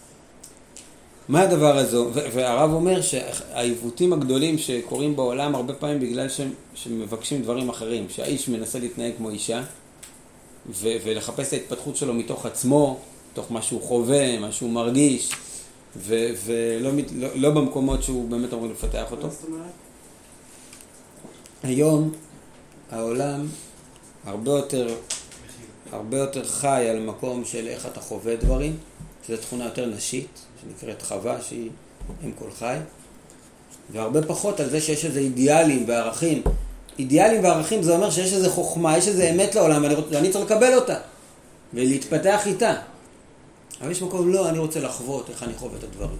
מה הדבר הזה? והרב אומר שהעיוותים הגדולים שקורים בעולם הרבה פעמים בגלל שמבקשים דברים אחרים. שהאיש מנסה להתנהג כמו אישה ולחפש את ההתפתחות שלו מתוך עצמו, מתוך מה שהוא חווה, מה שהוא מרגיש. ולא במקומות שהוא באמת אמור לפתח אותו. היום העולם הרבה יותר חי על מקום של איך אתה חווה דברים, שזו תכונה יותר נשית, שנקראת חווה, שהיא עם כל חי, והרבה פחות על זה שיש איזה אידיאלים וערכים. אידיאלים וערכים זה אומר שיש איזה חוכמה, יש איזה אמת לעולם, ואני צריך לקבל אותה ולהתפתח איתה. אבל יש מקום, לא, אני רוצה לחוות איך אני חווה את הדברים.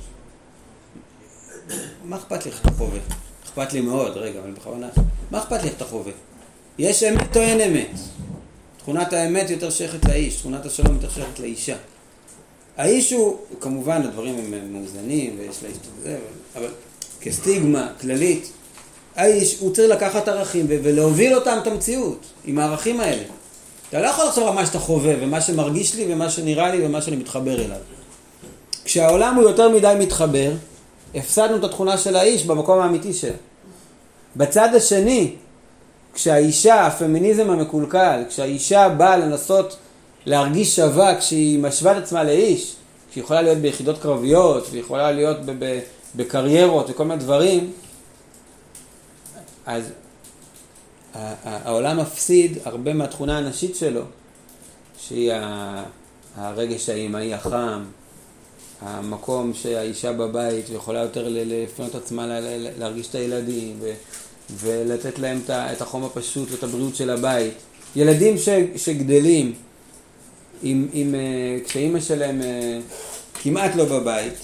מה אכפת לי איך אתה חווה? אכפת לי מאוד, רגע, אבל בכוונה. מה אכפת לי איך אתה חווה? יש אמת או אין אמת? תכונת האמת יותר שייכת לאיש, תכונת השלום יותר שייכת לאישה. האיש הוא, כמובן, הדברים הם מאוזנים, ויש לאיש את זה, אבל כסטיגמה כללית, האיש הוא צריך לקחת ערכים ולהוביל אותם את המציאות, עם הערכים האלה. אתה לא יכול לחשוב על מה שאתה חווה, ומה שמרגיש לי, ומה שנראה לי, ומה שאני מתחבר אליו. כשהעולם הוא יותר מדי מתחבר, הפסדנו את התכונה של האיש במקום האמיתי שלה. בצד השני, כשהאישה, הפמיניזם המקולקל, כשהאישה באה לנסות להרגיש שווה כשהיא משווה את עצמה לאיש, שהיא יכולה להיות ביחידות קרביות, והיא יכולה להיות בקריירות וכל מיני דברים, אז העולם מפסיד הרבה מהתכונה הנשית שלו, שהיא הרגש האמאי החם, המקום שהאישה בבית ויכולה יותר לפנות עצמה להרגיש את הילדים ולתת להם את החום הפשוט ואת הבריאות של הבית. ילדים שגדלים כשאימא שלהם כמעט לא בבית,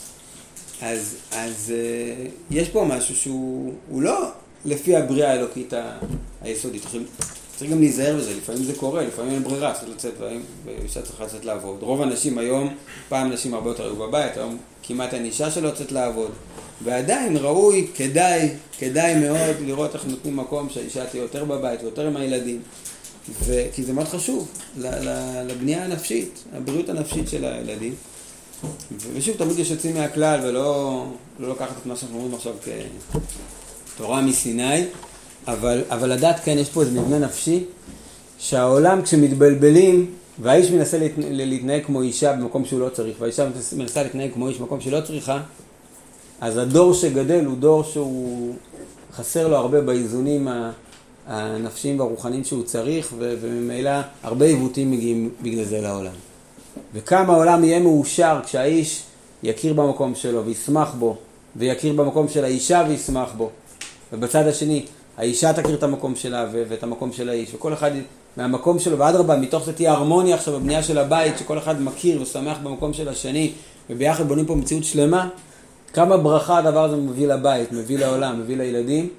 אז יש פה משהו שהוא לא לפי הבריאה האלוקית היסודית. צריך גם להיזהר בזה, לפעמים זה קורה, לפעמים אין ברירה, צריך לצאת, ואישה צריכה לצאת לעבוד. רוב האנשים היום, פעם נשים הרבה יותר היו בבית, היום כמעט אין אישה שלא לצאת לעבוד. ועדיין ראוי, כדאי מאוד לראות איך נותנים מקום שהאישה תהיה יותר בבית ויותר עם הילדים. כי זה מאוד חשוב לבנייה הנפשית, הבריאות הנפשית של הילדים. ושוב, תמיד יש יוצאים מהכלל ולא לקחת את מה שאנחנו אומרים עכשיו כתורה מסיני, אבל לדעת כן, יש פה איזה מבנה נפשי, שהעולם כשמתבלבלים, והאיש מנסה להתנהג כמו אישה במקום שהוא לא צריך, והאישה מנסה להתנהג כמו איש במקום שלא צריכה, אז הדור שגדל הוא דור שהוא חסר לו הרבה באיזונים הנפשיים והרוחניים שהוא צריך, וממילא הרבה עיוותים מגיעים בגלל זה לעולם. וכמה העולם יהיה מאושר כשהאיש יכיר במקום שלו וישמח בו, ויכיר במקום של האישה וישמח בו. ובצד השני, האישה תכיר את המקום שלה ואת המקום של האיש, וכל אחד מהמקום שלו, ועד רבה, מתוך זה תהיה הרמוניה עכשיו בבנייה של הבית, שכל אחד מכיר ושמח במקום של השני, וביחד בונים פה מציאות שלמה. כמה ברכה הדבר הזה מביא לבית, מביא לעולם, מביא לילדים.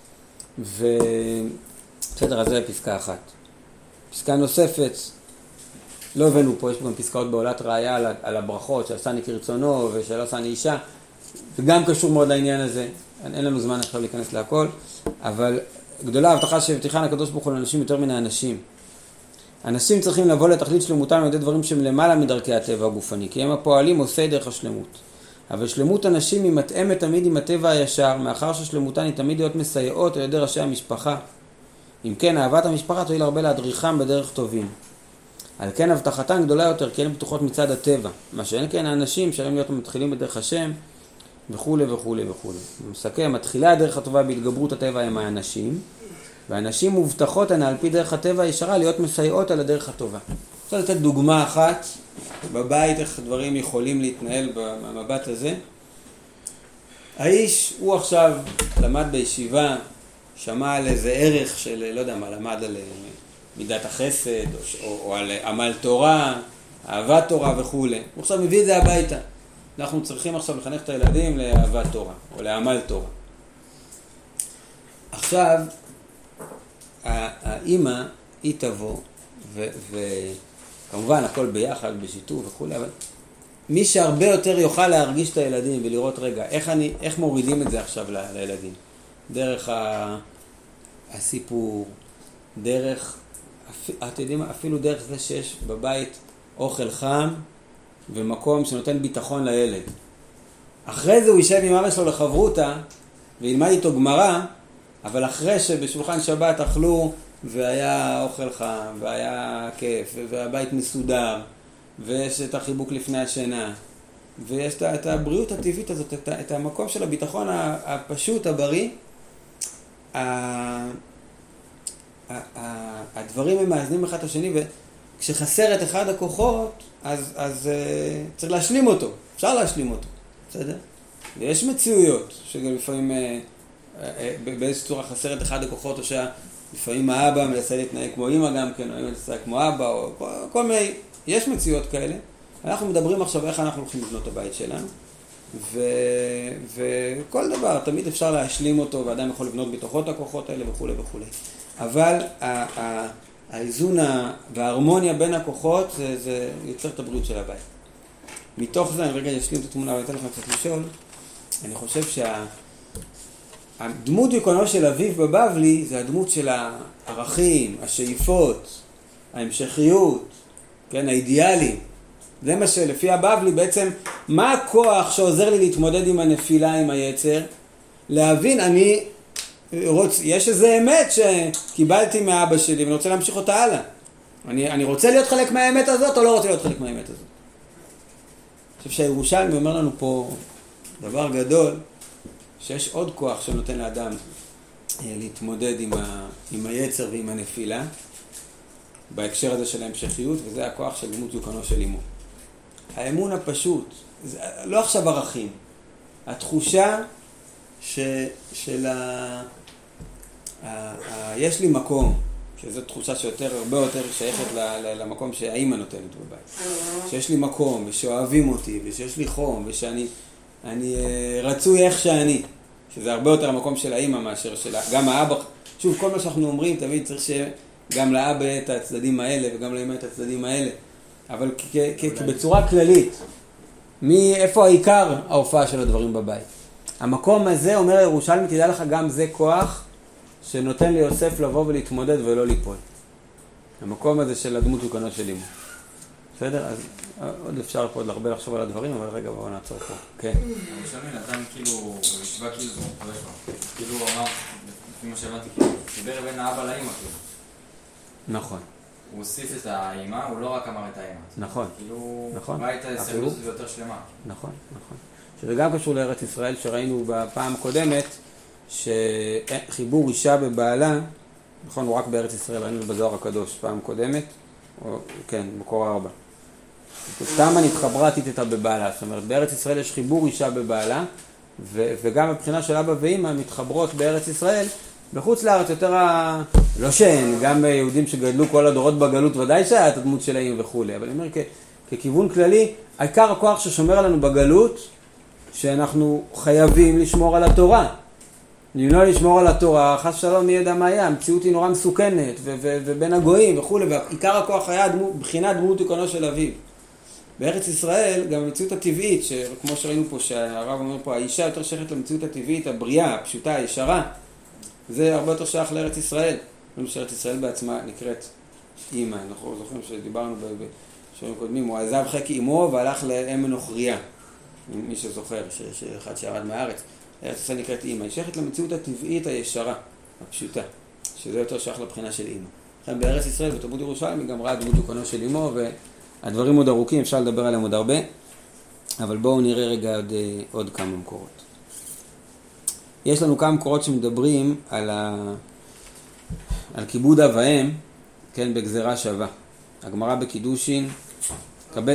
בסדר, אז זה פסקה אחת. פסקה נוספת, לא הבאנו פה, יש פה גם פסקאות בעולת ראיה על הברכות, שעשני כרצונו ושלא עשני אישה, וגם קשור מאוד לעניין הזה. אין לנו זמן עכשיו להיכנס להכל, אבל גדולה ההבטחה שהבטיחן הקדוש ברוך הוא לאנשים יותר מן האנשים. אנשים צריכים לבוא לתכלית שלמותם על ידי דברים שהם למעלה מדרכי הטבע הגופני, כי הם הפועלים עושי דרך השלמות. אבל שלמות הנשים היא מתאמת תמיד עם הטבע הישר, מאחר ששלמותן היא תמיד להיות מסייעות על ידי ראשי המשפחה. אם כן, אהבת המשפחה תועיל הרבה להדריכם בדרך טובים. על כן הבטחתן גדולה יותר, כי הן פתוחות מצד הטבע. מה שאין כן האנשים שעליהם להיות מתחילים בדרך השם, וכו' וכו' וכו'. מסכם, מתחילה הדרך הטובה בהתגברות הטבע הם האנשים, והאנשים מובטחות הן על פי דרך הטבע הישרה להיות מסייעות על הדרך הטובה. רוצה לתת דוגמה אחת, בבית איך דברים יכולים להתנהל במבט הזה. האיש, הוא עכשיו למד בישיבה, שמע על איזה ערך של, לא יודע מה, למד על מידת החסד, או על עמל תורה, אהבת תורה וכו'. הוא עכשיו מביא את זה הביתה. אנחנו צריכים עכשיו לחנך את הילדים לאהבת תורה, או לעמל תורה. עכשיו, האמא, היא תבוא, וכמובן הכל ביחד, בשיתוף וכו', אבל מי שהרבה יותר יוכל להרגיש את הילדים ולראות רגע, איך מורידים את זה עכשיו לילדים? דרך הסיפור, דרך, אתם יודעים, אפילו דרך זה שיש בבית אוכל חם, ומקום שנותן ביטחון לילד. אחרי זה הוא יישב עם אבא שלו לחברותה, וילמד איתו גמרא, אבל אחרי שבשולחן שבת אכלו, והיה אוכל חם, והיה כיף, והבית מסודר, ויש את החיבוק לפני השינה, ויש את הבריאות הטבעית הזאת, את המקום של הביטחון הפשוט, הבריא, הדברים הם מאזנים אחד את השני, וכשחסר את אחד הכוחות, אז צריך להשלים אותו, אפשר להשלים אותו, בסדר? ויש מציאויות שגם לפעמים באיזו צורה חסר את אחד הכוחות, או שלפעמים האבא מנסה להתנהג כמו אמא גם כן, או אמא מנסה כמו אבא, או כל מיני, יש מציאויות כאלה. אנחנו מדברים עכשיו איך אנחנו הולכים לבנות את הבית שלנו, וכל דבר, תמיד אפשר להשלים אותו, ואדם יכול לבנות בתוכו את הכוחות האלה וכו' וכו'. אבל האיזון וההרמוניה בין הכוחות זה יוצר את הבריאות של הבית. מתוך זה, אני רגע אשלים את התמונה ואתן לכם קצת לשאול, אני חושב שהדמות יקונו של אביב בבבלי זה הדמות של הערכים, השאיפות, ההמשכיות, כן, האידיאלים. זה מה שלפי הבבלי בעצם, מה הכוח שעוזר לי להתמודד עם הנפילה, עם היצר? להבין, יש איזה אמת שקיבלתי מאבא שלי ואני רוצה להמשיך אותה הלאה. אני רוצה להיות חלק מהאמת הזאת או לא רוצה להיות חלק מהאמת הזאת? אני חושב שהירושלמי אומר לנו פה דבר גדול, שיש עוד כוח שנותן לאדם להתמודד עם היצר ועם הנפילה, בהקשר הזה של ההמשכיות, וזה הכוח של לימוד דיוקנו של אמו. האמון הפשוט, זה לא עכשיו ערכים, התחושה יש לי מקום, שזו תחושה הרבה יותר שייכת למקום שהאימא נותנת בבית. שיש לי מקום, ושאוהבים אותי, ושיש לי חום, ושאני רצוי איך שאני. שזה הרבה יותר המקום של האימא מאשר של גם האבא. שוב, כל מה שאנחנו אומרים, תמיד צריך שגם לאבא את הצדדים האלה, וגם לאמא את הצדדים האלה. אבל בצורה כללית, איפה העיקר ההופעה של הדברים בבית? המקום הזה, אומר ירושלמי, תדע לך, גם זה כוח שנותן ליוסף לבוא ולהתמודד ולא ליפול. המקום הזה של הדמות דיוקנו של אמו. בסדר? אז עוד אפשר פה עוד הרבה לחשוב על הדברים, אבל רגע בואו נעצור פה. כן. ירושלמי נתן כאילו, הוא ישבה כאילו, כאילו הוא אמר, לפי מה שהבנתי, כאילו, דיבר בין האבא לאמא כאילו. נכון. הוא הוסיף את האמא, הוא לא רק אמר את האמא. נכון. כאילו, נכון. ראה את הסרטוס יותר שלמה. נכון, נכון. שזה גם קשור לארץ ישראל, שראינו בפעם הקודמת, שחיבור אישה בבעלה, נכון, הוא רק בארץ ישראל, ראינו בזוהר הקדוש, פעם קודמת, או, כן, מקור 4. תמה נתחברה תיתתה בבעלה, זאת אומרת, בארץ ישראל יש חיבור אישה בבעלה, וגם מבחינה של אבא ואמא מתחברות בארץ ישראל, בחוץ לארץ יותר לא שאין, גם יהודים שגדלו כל הדורות בגלות, ודאי שהיה את הדמות שלהם וכו', אבל אני אומר, ככיוון כללי, העיקר הכוח ששומר עלינו בגלות, שאנחנו חייבים לשמור על התורה. אם לא לשמור על התורה, חס ושלום מי ידע מה היה, המציאות היא נורא מסוכנת, ובין הגויים וכו', ועיקר הכוח היה בחינת דמות דיוקנו של אביו. בארץ ישראל, גם המציאות הטבעית, כמו שראינו פה, שהרב אומר פה, האישה יותר שייכת למציאות הטבעית, הבריאה, הפשוטה, הישרה, זה הרבה יותר שייך לארץ ישראל. שארץ ישראל בעצמה נקראת אימא, אנחנו זוכרים שדיברנו בשיעורים קודמים, הוא עזב חיק אימו והלך לאם מנוכריה, מי שזוכר, שאחד שירד מהארץ. ארץ ישראל נקראת אימא, היא שייכת למציאות הטבעית הישרה, הפשוטה, שזה יותר שייך לבחינה של אימא. לכן בארץ ישראל, בתלמוד ירושלמי, גם ראה דמות דיוקנו של אימו, והדברים עוד ארוכים, אפשר לדבר עליהם עוד הרבה, אבל בואו נראה רגע עוד כמה מקורות. יש לנו כמה מקורות שמדברים על כיבוד אב ואם, כן, בגזרה שווה. הגמרא בקידושין, כן.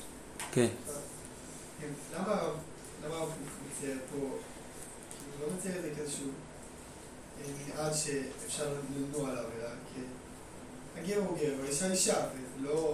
למה הוא מצייר פה, הוא לא מצייר את זה כאיזשהו מנעד שאפשר ללמוד עליו, אלא הגר הוא גר, והאישה אישה, ולא...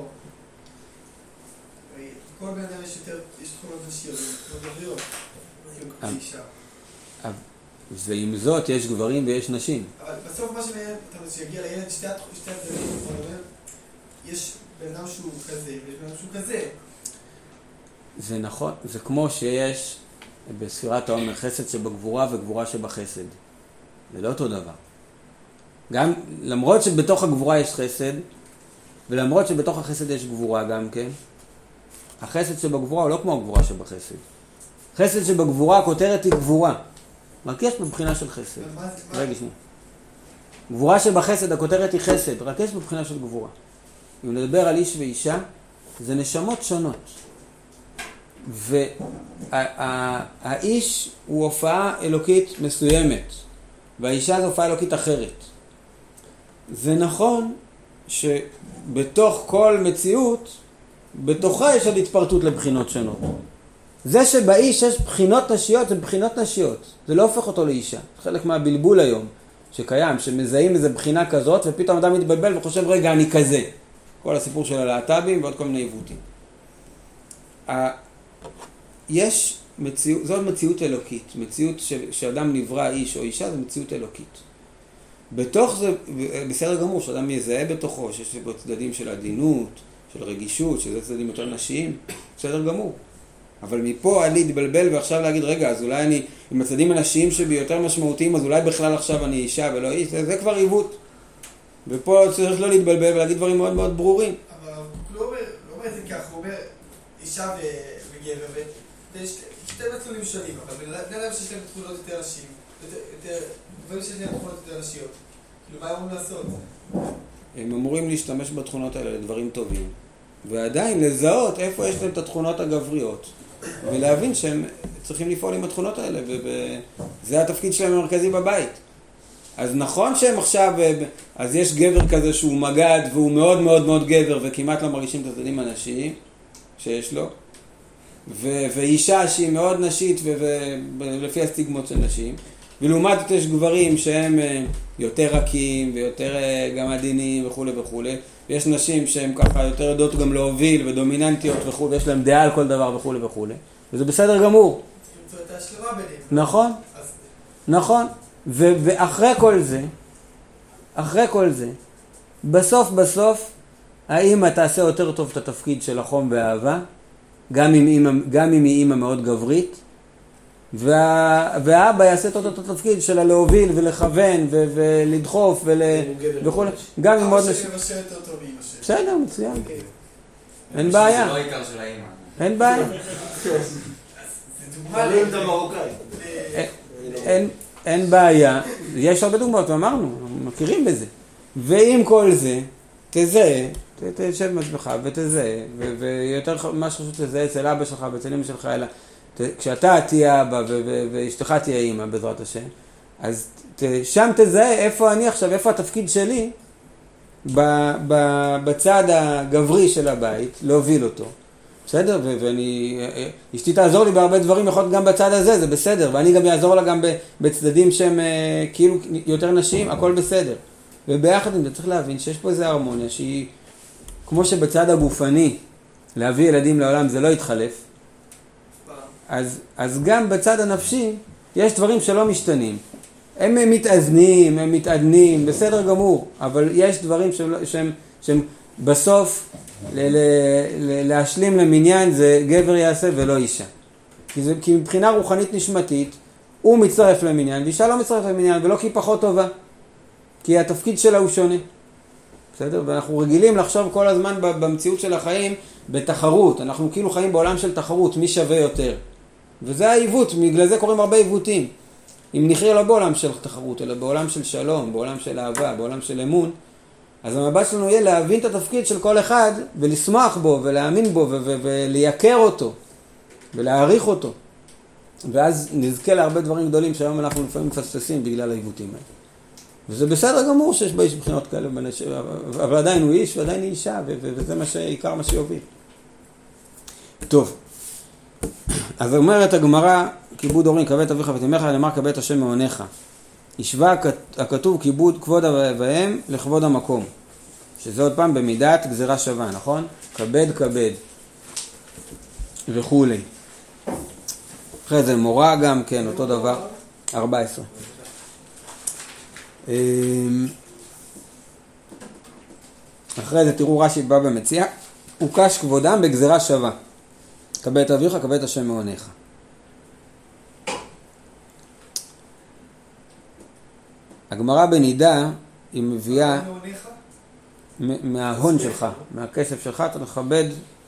כל בן אדם יש תכונות נשיות, תכונות גבריות, כאילו אישה. ועם זאת יש גברים ויש נשים. אבל בסוף מה שמעניין, שיגיע לילד שתי הדברים, יש בן אדם שהוא כזה, ויש בן אדם שהוא כזה. זה נכון, זה כמו שיש בספירת העומר חסד שבגבורה וגבורה שבחסד. זה לא אותו דבר. גם למרות שבתוך הגבורה יש חסד, ולמרות שבתוך החסד יש גבורה גם כן, החסד שבגבורה הוא לא כמו הגבורה שבחסד. חסד שבגבורה, הכותרת היא גבורה. רק יש בבחינה של חסד. רגע שנייה. גבורה שבחסד, הכותרת היא חסד, רק יש בבחינה של גבורה. אם נדבר על איש ואישה, זה נשמות שונות. והאיש הוא הופעה אלוקית מסוימת, והאישה זו הופעה אלוקית אחרת. זה נכון שבתוך כל מציאות, בתוכה יש עוד התפרטות לבחינות שונות. זה שבאיש יש בחינות נשיות, זה בחינות נשיות. זה לא הופך אותו לאישה. חלק מהבלבול היום שקיים, שמזהים איזו בחינה כזאת, ופתאום אדם מתבלבל וחושב, רגע, אני כזה. כל הסיפור של הלהט"בים ועוד כל מיני עיוותים. יש מציאות, זו מציאות אלוקית. מציאות שאדם נברא איש או אישה, זו מציאות אלוקית. בתוך זה, בסדר גמור, שאדם יזהה בתוכו, שיש בו צדדים של עדינות, של רגישות, שזה צדדים יותר נשיים, בסדר גמור. אבל מפה אני להתבלבל ועכשיו להגיד, רגע, אז אולי אני, עם הצדדים הנשיים שבי יותר משמעותיים, אז אולי בכלל עכשיו אני אישה ולא איש, זה כבר עיוות. ופה צריך לא להתבלבל ולהגיד דברים מאוד מאוד ברורים. אבל הוא לא אומר את זה כך, הוא אומר, אישה וגבר, ויש שתי מסלולים שונים, אבל בני אדם שיש להם תכונות יותר נשיים, דברים שיש להם תכונות יותר נשיות. כאילו, מה הם אמורים לעשות? הם אמורים להשתמש בתכונות האלה לדברים טובים, ועדיין לזהות איפה יש להם את התכונות הגבריות, ולהבין שהם צריכים לפעול עם התכונות האלה, וזה התפקיד שלהם המרכזי בבית. אז נכון שהם עכשיו, אז יש גבר כזה שהוא מגד, והוא מאוד מאוד מאוד גבר, וכמעט לא מרגישים את הצדדים הנשיים שיש לו, ואישה שהיא מאוד נשית, ולפי הסטיגמות של נשים, ולעומת זאת יש גברים שהם יותר רכים, ויותר גם עדינים וכו' וכו', ויש נשים שהן ככה יותר יודעות גם להוביל, ודומיננטיות וכו', ויש להם דעה על כל דבר וכו' וכו', וזה בסדר גמור. למצוא את ההשלמה ביניהם. נכון, נכון. ואחרי כל זה, בסוף, האמא תעשה יותר טוב את התפקיד של החום והאהבה, גם אם היא אמא מאוד גברית, והאבא יעשה את אותו תפקיד של להוביל ולכוון ולדחוף וכו'. גם אם מאוד נשאר. בסדר, מצוין. אין בעיה. זה לא העיקר של האמא. אין בעיה. אין בעיה, יש הרבה דוגמאות, ואמרנו, מכירים בזה. ועם כל זה, תשב עם עצמך ותזהה, ויותר מה שחשוב תזהה אצל אבא שלך ואצל אמא שלך, אלא כשאתה תהיה אבא ואשתך תהיה אמא בעזרת השם, אז שם תזהה איפה אני עכשיו, איפה התפקיד שלי בצד הגברי של הבית, להוביל אותו. בסדר? אשתי תעזור לי בהרבה דברים, יכול להיות גם בצד הזה, זה בסדר, ואני גם אעזור לה גם בצדדים שהם כאילו יותר נשיים, הכל בסדר. וביחד עם זה צריך להבין שיש פה איזו הרמוניה שהיא, כמו שבצד הגופני להביא ילדים לעולם זה לא יתחלף, אז גם בצד הנפשי יש דברים שלא משתנים. הם מתאזנים, הם מתעדנים, בסדר גמור, אבל יש דברים שהם בסוף להשלים למניין זה גבר יעשה ולא אישה. כי מבחינה רוחנית נשמתית הוא מצטרף למניין ואישה לא מצטרף למניין, ולא כי היא פחות טובה, כי התפקיד שלה הוא שונה. בסדר? ואנחנו רגילים לחשוב כל הזמן במציאות של החיים בתחרות. אנחנו כאילו חיים בעולם של תחרות, מי שווה יותר. וזה העיוות, בגלל זה קוראים הרבה עיוותים. אם נחיה לא בעולם של תחרות, אלא בעולם של שלום, בעולם של אהבה, בעולם של אמון, אז המבט שלנו יהיה להבין את התפקיד של כל אחד, ולשמוח בו, ולהאמין בו, ולייקר אותו, ולהעריך אותו. ואז נזכה להרבה דברים גדולים שהיום אנחנו לפעמים מפספסים בגלל העיוותים האלה. וזה בסדר גמור שיש באיש בחינות כאלה, אבל עדיין הוא איש ועדיין היא אישה, וזה עיקר מה שיוביל. טוב, אז אומרת הגמרא, כיבוד הורים, כבד אביך ותמך, נאמר כבד השם מעונך. השווה הכתוב כבוד אב ואם לכבוד המקום, שזה עוד פעם במידת גזירה שווה, נכון? כבד וכו'. אחרי זה מורה גם כן, אותו דבר. 14. אחרי זה תראו רש"י בא במציאה, הוקש כבודם בגזירה שווה. כבד אביך, כבד השם מעונך. הגמרא בנידה היא מביאה מההון שלך, מהכסף שלך, אתה מכבד,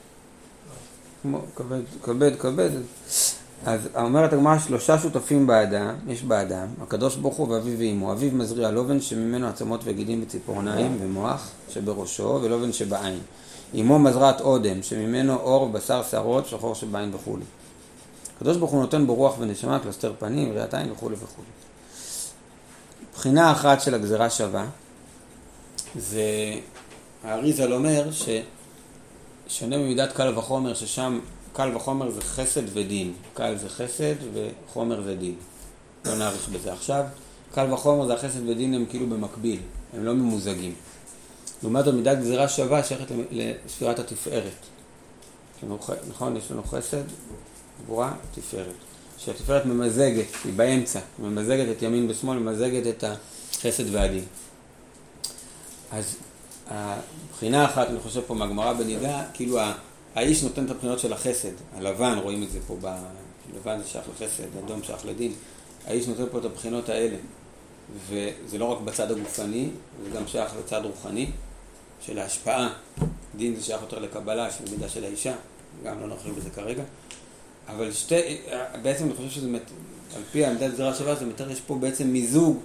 כבד. אז אומרת הגמרא, 3 שותפים באדם, יש באדם, הקדוש ברוך הוא ואביו ואמו. אביו מזריע לובן שממנו עצמות וגידים וציפורניים ומוח שבראשו ולובן שבעין. אמו מזרעת אודם שממנו אור ובשר שערות שחור שבעין וכו'. הקדוש ברוך הוא נותן בו רוח ונשמה, קלסתר פנים, ראיית עין וכו' וכו'. בחינה אחת של הגזירה שווה, זה האריז"ל אומר ששונה במידת קל וחומר, ששם קל וחומר זה חסד ודין. קל זה חסד וחומר זה דין. לא נעריך בזה עכשיו. קל וחומר זה החסד ודין הם כאילו במקביל, הם לא ממוזגים. לעומת זאת מידת גזירה שווה שייכת לספירת התפארת. נכון, יש לנו חסד, גבורה, תפארת. שהתפארת ממזגת, היא באמצע, ממזגת את ימין בשמאל, ממזגת את החסד והדין. אז הבחינה אחת, אני חושב פה מהגמרא בנידה, כאילו האיש נותן את הבחינות של החסד, הלבן, רואים את זה פה, לבן זה שייך לחסד, אדום שייך לדין, האיש נותן פה את הבחינות האלה, וזה לא רק בצד הגופני, זה גם שייך לצד רוחני, של ההשפעה, דין זה שייך יותר לקבלה, של מידה של האישה, גם לא נרחיב בזה כרגע. אבל בעצם אני חושב שזה, על פי העמדת גזירה שווה, זה מתאר, יש פה בעצם מיזוג,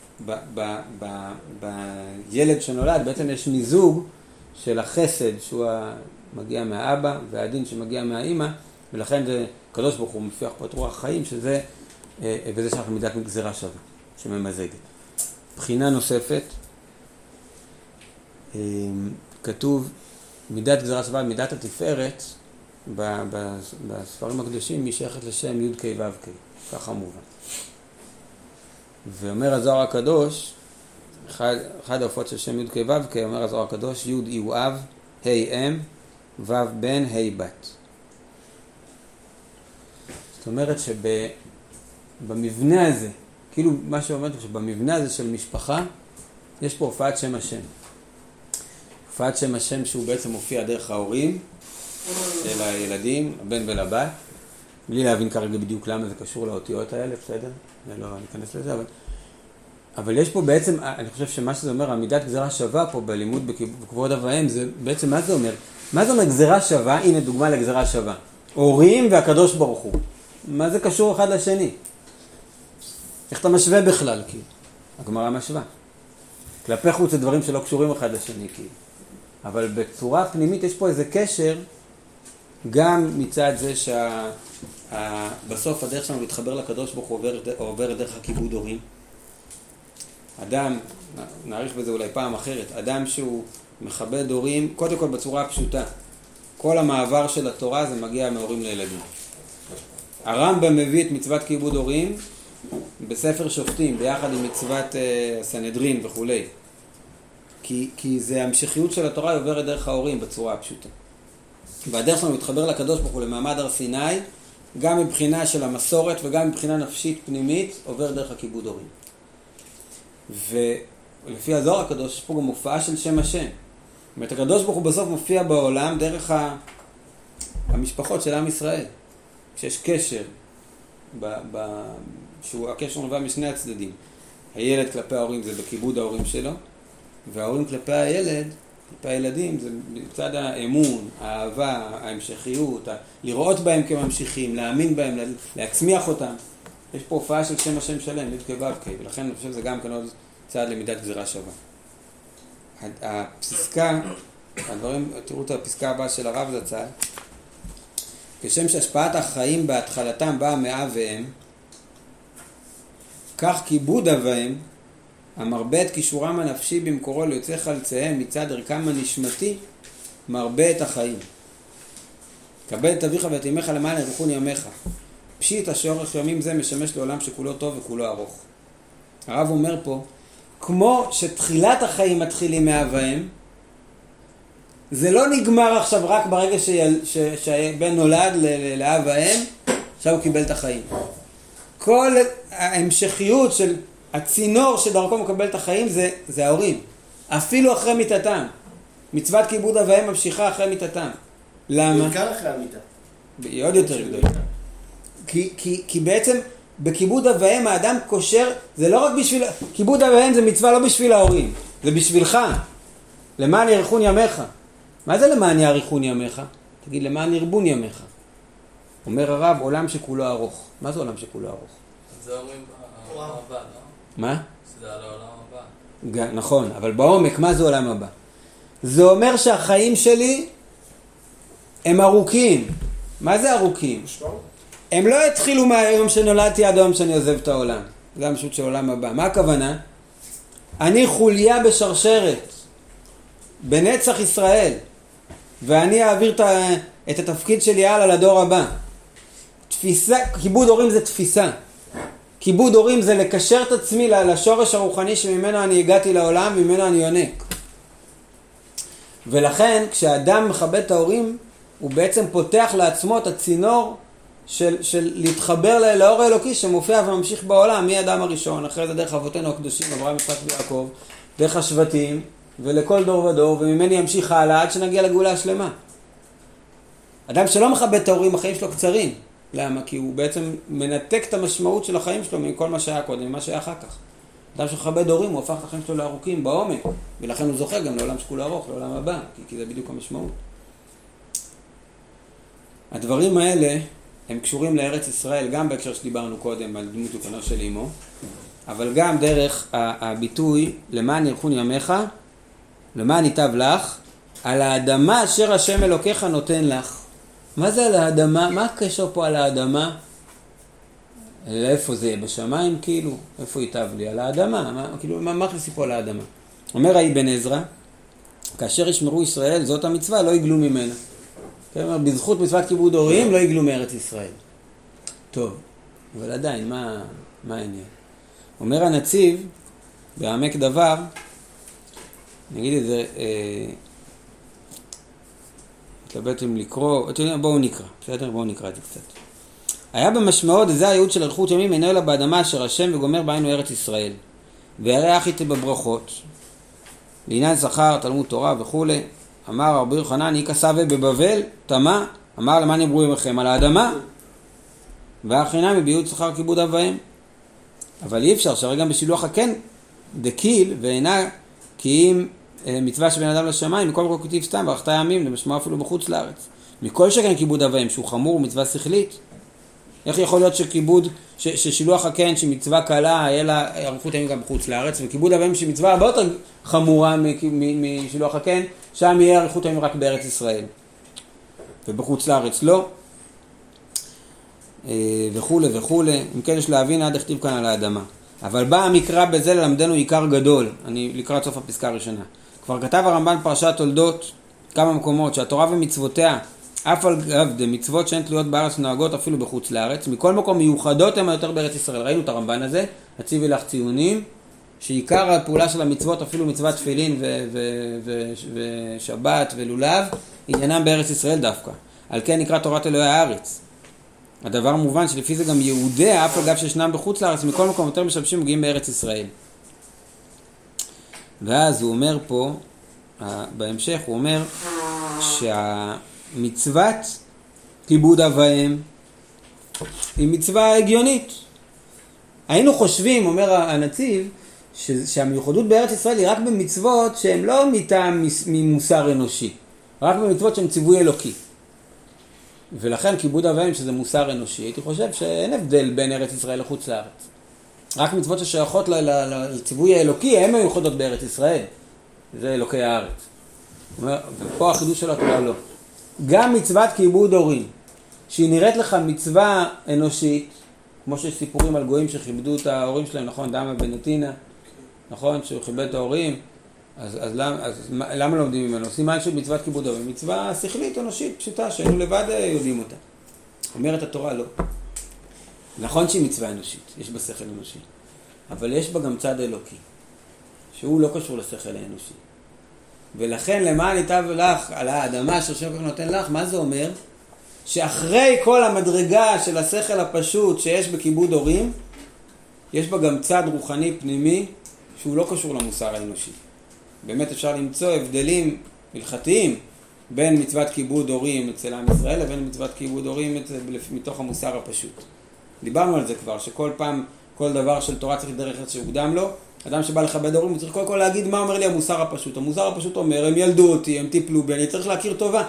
בילד שנולד, בעצם יש מיזוג של החסד שהוא מגיע מהאבא, והדין שמגיע מהאימא, ולכן זה, קדוש ברוך הוא מפיח פה את רוח החיים, שזה, וזה שאנחנו מידת גזירה שווה, שממזגת. בחינה נוספת, כתוב, מידת גזירה שווה, מידת התפארת, בספרים הקדושים היא שייכת לשם י' ק' ו' ק', ככה מובן. ואומר הזוהר הקדוש, אחד ההופעות של שם י' ק' ו' ק', אומר הזוהר הקדוש, י' אי הוא אב, ה' אם, ו' בן, ה' בת. זאת אומרת שבמבנה הזה, כאילו מה שאומרת שבמבנה הזה של משפחה, יש פה הופעת שם השם. הופעת שם השם שהוא בעצם מופיע דרך ההורים, של הילדים, הבן ולבת, בלי להבין כרגע בדיוק למה זה קשור לאותיות האלה, בסדר? אני לא אכנס לזה, אבל יש פה בעצם, אני חושב שמה שזה אומר, עמידת גזירה שווה פה בלימוד בכבוד אב ואם, זה בעצם מה זה אומר? מה זה אומר גזירה שווה? הנה דוגמה לגזירה שווה. הורים והקדוש ברוך הוא. מה זה קשור אחד לשני? איך אתה משווה בכלל, כאילו? הגמרא משווה. כלפי חוץ זה דברים שלא קשורים אחד לשני, כאילו. אבל בצורה פנימית יש פה איזה קשר, גם מצד זה שבסוף הדרך שלנו להתחבר לקדוש ברוך הוא עובר דרך הכיבוד הורים. אדם, נעריך בזה אולי פעם אחרת, אדם שהוא מכבד הורים, קודם כל בצורה הפשוטה. כל המעבר של התורה זה מגיע מהורים לילדים. הרמב"ם מביא את מצוות כיבוד הורים בספר שופטים, ביחד עם מצוות הסנהדרין וכו'. כי זה המשכיות של התורה עוברת דרך ההורים בצורה הפשוטה. והדרך שלנו להתחבר לקדוש ברוך הוא למעמד הר סיני, גם מבחינה של המסורת וגם מבחינה נפשית פנימית, עובר דרך הכיבוד הורים. ולפי הזוהר הקדוש, יש פה גם מופעה של שם השם. זאת אומרת, הקדוש ברוך הוא בסוף מופיע בעולם דרך המשפחות של עם ישראל. שיש קשר, שהוא הקשר נובע משני הצדדים. הילד כלפי ההורים זה בכיבוד ההורים שלו, וההורים כלפי הילד, כלפי הילדים, זה בצד האמון, האהבה, ההמשכיות, לראות בהם כממשיכים, להאמין בהם, להצמיח אותם. יש פה הופעה של שם השם שלם, י' ק' ו' ק', ולכן אני חושב שזה גם כאן עוד צעד למידת גזירה שווה. הפסקה, הדברים, תראו את הפסקה הבאה של הרב זצ"ל, כשם שהשפעת החיים בהתחלתם באה מאב ואם, כך כיבוד אב ואם, המרבה את קישורם הנפשי במקורו ליוצא חלציהם מצד ערכם הנשמתי, מרבה את החיים. קבל את אביך ואת אמך למען יאריכון ימיך. פשיט השורש ימים זה משמש לעולם שכולו טוב וכולו ארוך. הרב אומר פה, כמו שתחילת החיים מתחילים מאב ואם, זה לא נגמר עכשיו רק ברגע שהבן נולד לאב ואם, עכשיו הוא קיבל את החיים. כל ההמשכיות של הצינור שדרכו מקבל את החיים זה ההורים. אפילו אחרי מיתתם. מצוות כיבוד אב ואם ממשיכה אחרי מיתתם. למה? בעיקר אחרי המיתה. היא עוד יותר גדולה. כי בעצם בכיבוד אב ואם האדם קושר, זה לא רק בשביל, כיבוד אב ואם זה מצווה לא בשביל ההורים, זה בשבילך. למען יאריכון ימיך. מה זה למען יאריכון ימיך? תגיד, למען ירבון ימיך. אומר הרב, עולם שכולו ארוך. מה זה עולם שכולו ארוך? זה אומרים בעולם הבא, לא? מה? זה על העולם הבא. נכון, אבל בעומק, מה זה עולם הבא? זה אומר שהחיים שלי הם ארוכים. מה זה ארוכים? הם לא התחילו מהיום שנולדתי עד היום שאני עוזב את העולם. זה המשמעות של עולם הבא. מה הכוונה? אני חוליה בשרשרת, בנצח ישראל, ואני אעביר את התפקיד שלי הלאה לדור הבא. תפיסה, כיבוד הורים זה תפיסה. כיבוד הורים זה לקשר את עצמי לשורש הרוחני שממנו אני הגעתי לעולם וממנו אני יונק. ולכן כשאדם מכבד את ההורים, הוא בעצם פותח לעצמו את הצינור של להתחבר לאור האלוקי שמופיע וממשיך בעולם, מאדם הראשון, אחרי זה דרך אבותינו הקדושים, אברהם, יצחק ויעקב, דרך השבטים, ולכל דור ודור, וממני ימשיך הלאה עד שנגיע לגאולה השלמה. אדם שלא מכבד את ההורים, החיים שלו קצרים. למה? כי הוא בעצם מנתק את המשמעות של החיים שלו מכל מה שהיה קודם, ממה שהיה אחר כך. אדם שמכבד הורים, הוא הפך את החיים שלו לארוכים, בעומק, ולכן הוא זוכה גם לעולם שכולו ארוך, לעולם הבא, כי זה בדיוק המשמעות. הדברים האלה הם קשורים לארץ ישראל, גם בהקשר שדיברנו קודם על דמות יוקנו של אמו, אבל גם דרך הביטוי למען ירחון ימיך, למען ייטב לך, על האדמה אשר השם אלוקיך נותן לך. מה זה על האדמה? מה הקשר פה על האדמה? איפה זה? בשמיים כאילו? איפה ייטב לי? על האדמה. מה מכניסי פה על האדמה? אומר האבן עזרא, כאשר ישמרו ישראל, זאת המצווה, לא יגלו ממנה. כלומר, בזכות מצוות כיבוד הורים, לא יגלו מארץ ישראל. טוב, אבל עדיין, מה העניין? אומר הנציב, בעמק דבר, נגיד את זה, התלבט אם לקרוא, בואו נקרא, בסדר? בואו נקרא את זה קצת. היה במשמעות, זה הייעוד של אריכות ימים, אינו אלא באדמה אשר השם וגומר בעינו ארץ ישראל. והרי אחית בברכות, לעניין שכר, תלמוד תורה וכו'. אמר רבי יוחנן, אי כסווה בבבל, תמה, אמר למען יאמרו ימיכם על האדמה, והחינם בייעוד שכר כיבוד אב ואם. אבל אי אפשר, שהרי גם בשילוח הקן דקיל, ואינה כי אם מצווה שבין אדם לשמיים, מכל מקום כתיב סתם, ואחת הימים, למשמע אפילו בחוץ לארץ. מכל שכן כיבוד אב ואם, שהוא חמור ומצווה שכלית. איך יכול להיות ששילוח הקן, שמצווה קלה, יהיה לה אריכות ימים גם בחוץ לארץ, וכיבוד אב ואם שמצווה הרבה יותר חמורה משילוח הקן, שם יהיה אריכות ימים רק בארץ ישראל. ובחוץ לארץ לא. וכו' וכו'. אם כן יש להבין עד הכתיב כאן על האדמה. אבל בא המקרא בזה ללמדנו עיקר גדול. אני לקראת סוף הפסקה הראשונה. כבר כתב הרמב"ן פרשת תולדות כמה מקומות שהתורה ומצוותיה אף על גב דמצוות שהן תלויות בארץ נוהגות אפילו בחוץ לארץ, מכל מקום מיוחדות הן יותר בארץ ישראל. ראינו את הרמב"ן הזה, הציבי לך ציונים, שעיקר הפעולה של המצוות, אפילו מצוות תפילין ושבת ולולב, עניינם בארץ ישראל דווקא. על כן נקרא תורת אלוהי הארץ. הדבר מובן שלפי זה גם יהודיה, אף על גב שישנם בחוץ לארץ, מכל מקום יותר משבשים מגיעים בארץ ישראל. ואז הוא אומר פה, בהמשך הוא אומר שהמצוות כיבוד אב ואם היא מצווה הגיונית. היינו חושבים, אומר הנציב, שהמיוחדות בארץ ישראל היא רק במצוות שהן לא מטעם ממוסר אנושי, רק במצוות שהן ציווי אלוקי. ולכן כיבוד אב ואם שזה מוסר אנושי, הייתי חושב שאין הבדל בין ארץ ישראל לחוץ לארץ. רק מצוות ששייכות לציווי האלוקי, הן מיוחדות בארץ ישראל. זה אלוקי הארץ. ופה החידוש של התורה לא. גם מצוות כיבוד הורים, שהיא נראית לך מצווה אנושית, כמו שיש סיפורים על גויים שכיבדו את ההורים שלהם, נכון? דמה בן נתינה, נכון? שהוא כיבד את ההורים, אז למה לומדים ממנו? סימן של מצוות כיבוד הורים, מצווה שכלית, אנושית, פשוטה, שהיינו לבד יודעים אותה. אומרת התורה לא. נכון שהיא מצווה אנושית, יש בה שכל אנושי, אבל יש בה גם צד אלוקי, שהוא לא קשור לשכל האנושי. ולכן למען ייטב לך על האדמה שהשם נותן לך, מה זה אומר? שאחרי כל המדרגה של השכל הפשוט שיש בכיבוד הורים, יש בה גם צד רוחני פנימי שהוא לא קשור למוסר האנושי. באמת אפשר למצוא הבדלים הלכתיים בין מצוות כיבוד הורים אצל עם ישראל לבין מצוות כיבוד הורים מתוך המוסר הפשוט. דיברנו על זה כבר, שכל פעם, כל דבר של תורה צריך דרך שהוקדם לו. אדם שבא לכבד הורים, הוא צריך קודם כל להגיד מה אומר לי המוסר הפשוט. המוסר הפשוט אומר, הם ילדו אותי, הם טיפלו בי, אני צריך להכיר טובה.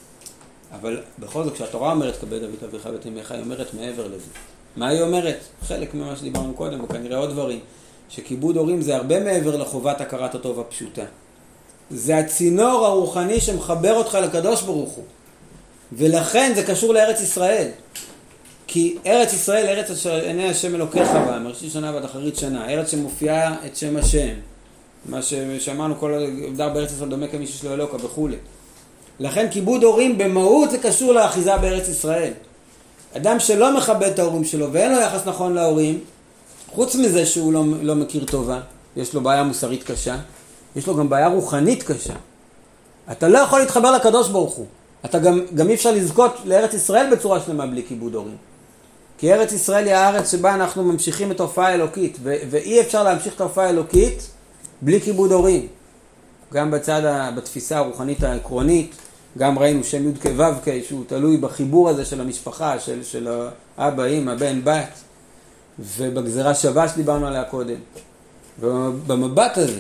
אבל בכל זאת, כשהתורה אומרת, כבד אביך אביך ואת אמך, היא אומרת מעבר לזה. מה היא אומרת? חלק ממה שדיברנו קודם, וכנראה עוד דברים, שכיבוד הורים זה הרבה מעבר לחובת הכרת הטוב הפשוטה. זה הצינור הרוחני שמחבר אותך לקדוש ברוך הוא. ולכן זה קשור לארץ ישראל. כי ארץ ישראל, ארץ אשר עיני השם אלוקיך בה, מראשית שנה ועד אחרית שנה, ארץ שמופיעה את שם השם, מה ששמענו כל דבר בארץ ישראל דומה כמי שיש לו אלוקה וכו'. לכן כיבוד הורים במהות זה קשור לאחיזה בארץ ישראל. אדם שלא מכבד את ההורים שלו ואין לו יחס נכון להורים, חוץ מזה שהוא לא מכיר טובה, יש לו בעיה מוסרית קשה, יש לו גם בעיה רוחנית קשה. אתה לא יכול להתחבר לקדוש ברוך הוא. אתה גם אי אפשר לזכות לארץ ישראל בצורה שלמה בלי כיבוד הורים. כי ארץ ישראל היא הארץ שבה אנחנו ממשיכים את ההופעה האלוקית, ואי אפשר להמשיך את ההופעה האלוקית בלי כיבוד הורים. גם בתפיסה הרוחנית העקרונית, גם ראינו שם י' כו' שהוא תלוי בחיבור הזה של המשפחה, של האבא, אמא, בן, בת, ובגזרה שווה שדיברנו עליה קודם. ובמבט הזה,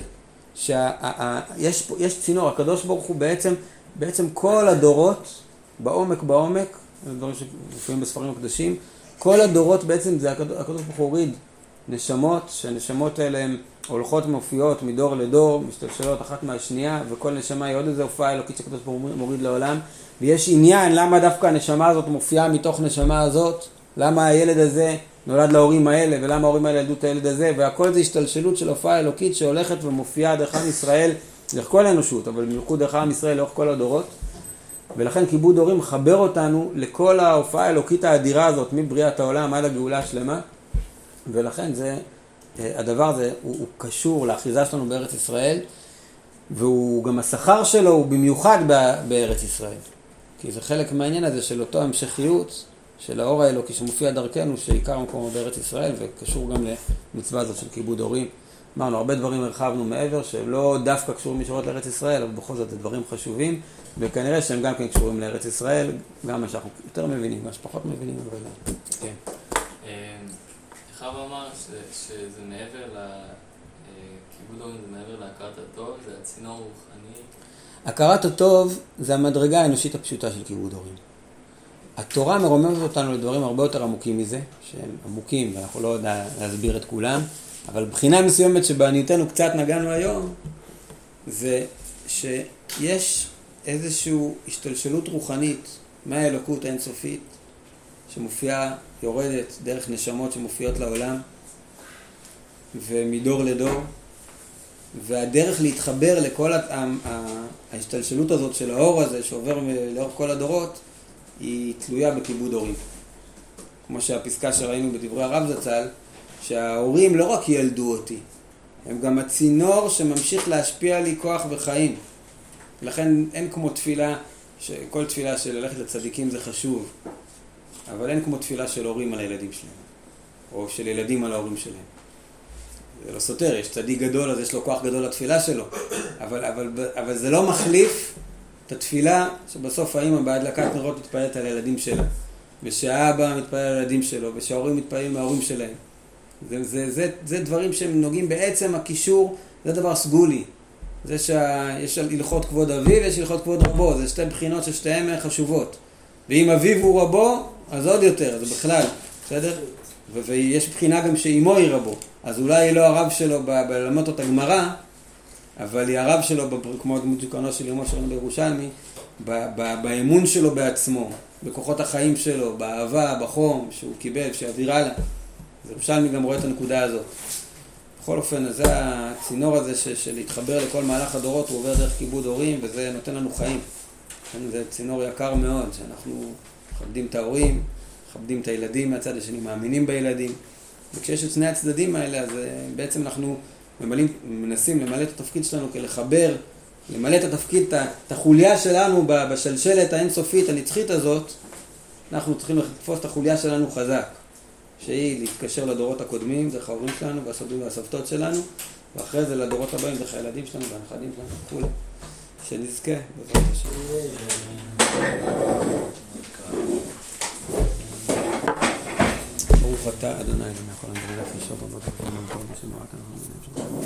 יש צינור, הקדוש ברוך הוא בעצם כל הדורות, בעומק, דברים שמופיעים בספרים הקדושים. כל הדורות בעצם זה הקדוש ברוך הוא הוריד נשמות, שהנשמות האלה הן הולכות ומופיעות מדור לדור, משתלשלות אחת מהשנייה, וכל נשמה היא עוד איזה הופעה אלוקית שהקדוש ברוך הוא מוריד לעולם. ויש עניין למה דווקא הנשמה הזאת מופיעה מתוך נשמה הזאת, למה הילד הזה נולד להורים האלה, ולמה ההורים האלה ילדו את הילד הזה, והכל זה השתלשלות של הופעה אלוקית שהולכת ומופיעה דרך עם ישראל, דרך כל האנושות, אבל במיוחד דרך עם ישראל לאורך כל הדורות. ולכן כיבוד הורים מחבר אותנו לכל ההופעה האלוקית האדירה הזאת, מבריאת העולם עד הגאולה השלמה. ולכן הדבר הזה הוא קשור לאחיזה שלנו בארץ ישראל, והוא גם השכר שלו הוא במיוחד בארץ ישראל. כי זה חלק מהעניין הזה של אותו המשכיות של האור האלוקי שמופיע דרכנו, שעיקר מקומו בארץ ישראל, וקשור גם למצווה הזאת של כיבוד הורים. אמרנו, הרבה דברים הרחבנו מעבר, שלא דווקא קשורים ישירות לארץ ישראל, אבל בכל זאת זה דברים חשובים, וכנראה שהם גם כן קשורים לארץ ישראל, גם מה שאנחנו יותר מבינים, מה שפחות מבינים, אבל כן. הרב אמר שזה מעבר לכיבוד הורים, זה מעבר להכרת הטוב, זה הצינור רוחני. הכרת הטוב זה המדרגה האנושית הפשוטה של כיבוד הורים. התורה מרוממת אותנו לדברים הרבה יותר עמוקים מזה, שהם עמוקים ואנחנו לא יודע להסביר את כולם, אבל בחינה מסוימת שבעניותנו קצת נגענו היום, זה שיש איזושהי השתלשלות רוחנית מהאלוקות האינסופית, שמופיעה, יורדת דרך נשמות שמופיעות לעולם, ומדור לדור, והדרך להתחבר לכל ההשתלשלות הזאת של האור הזה שעובר לאורך כל הדורות, היא תלויה בכיבוד הורים. כמו שהפסקה שראינו בדברי הרב זצ"ל, שההורים לא רק ילדו אותי, הם גם הצינור שממשיך להשפיע לי כוח וחיים. לכן אין כמו תפילה, כל תפילה של ללכת לצדיקים זה חשוב, אבל אין כמו תפילה של הורים על הילדים שלהם, או של ילדים על ההורים שלהם. זה לא סותר, יש צדיק גדול, אז יש לו כוח גדול לתפילה שלו, אבל זה לא מחליף את התפילה שבסוף האמא בהדלקת נרות מתפעלת על הילדים שלה, ושהאבא מתפעל על הילדים שלו, ושההורים מתפעלים מההורים שלהם. זה דברים שהם נוגעים בעצם הקישור, זה דבר סגולי. זה שיש הלכות כבוד אביו ויש הלכות כבוד רבו, זה שתי בחינות ששתיהן חשובות. ואם אביו הוא רבו, אז עוד יותר, זה בכלל, בסדר? ויש בחינה גם שאימו היא רבו. אז אולי היא לא הרב שלו בלמד אותה גמרא, אבל היא הרב שלו, כמו דמות זיכרונו של אימו שלנו בירושלמי, באמון שלו בעצמו, בכוחות החיים שלו, באהבה, בחום שהוא קיבל, שהעבירה לה. אז ירושלמי גם רואה את הנקודה הזאת. בכל אופן, זה הצינור הזה של להתחבר לכל מהלך הדורות, הוא עובר דרך כיבוד הורים, וזה נותן לנו חיים. זה צינור יקר מאוד, שאנחנו מכבדים את ההורים, מכבדים את הילדים מהצד השני, מאמינים בילדים. וכשיש את שני הצדדים האלה, אז בעצם אנחנו מנסים למלא את התפקיד שלנו כלחבר, למלא את התפקיד, את החוליה שלנו בשלשלת האינסופית, הנצחית הזאת, אנחנו צריכים לתפוס את החוליה שלנו חזק. שהיא להתקשר לדורות הקודמים, דרך ההורים שלנו והסבים והסבתות שלנו, ואחרי זה לדורות הבאים, דרך הילדים שלנו והנכדים שלנו וכו'. שנזכה, בעזרת השם. ברוך אתה, אדוני, אלוהינו מלך העולם והארץ, נשמע בנו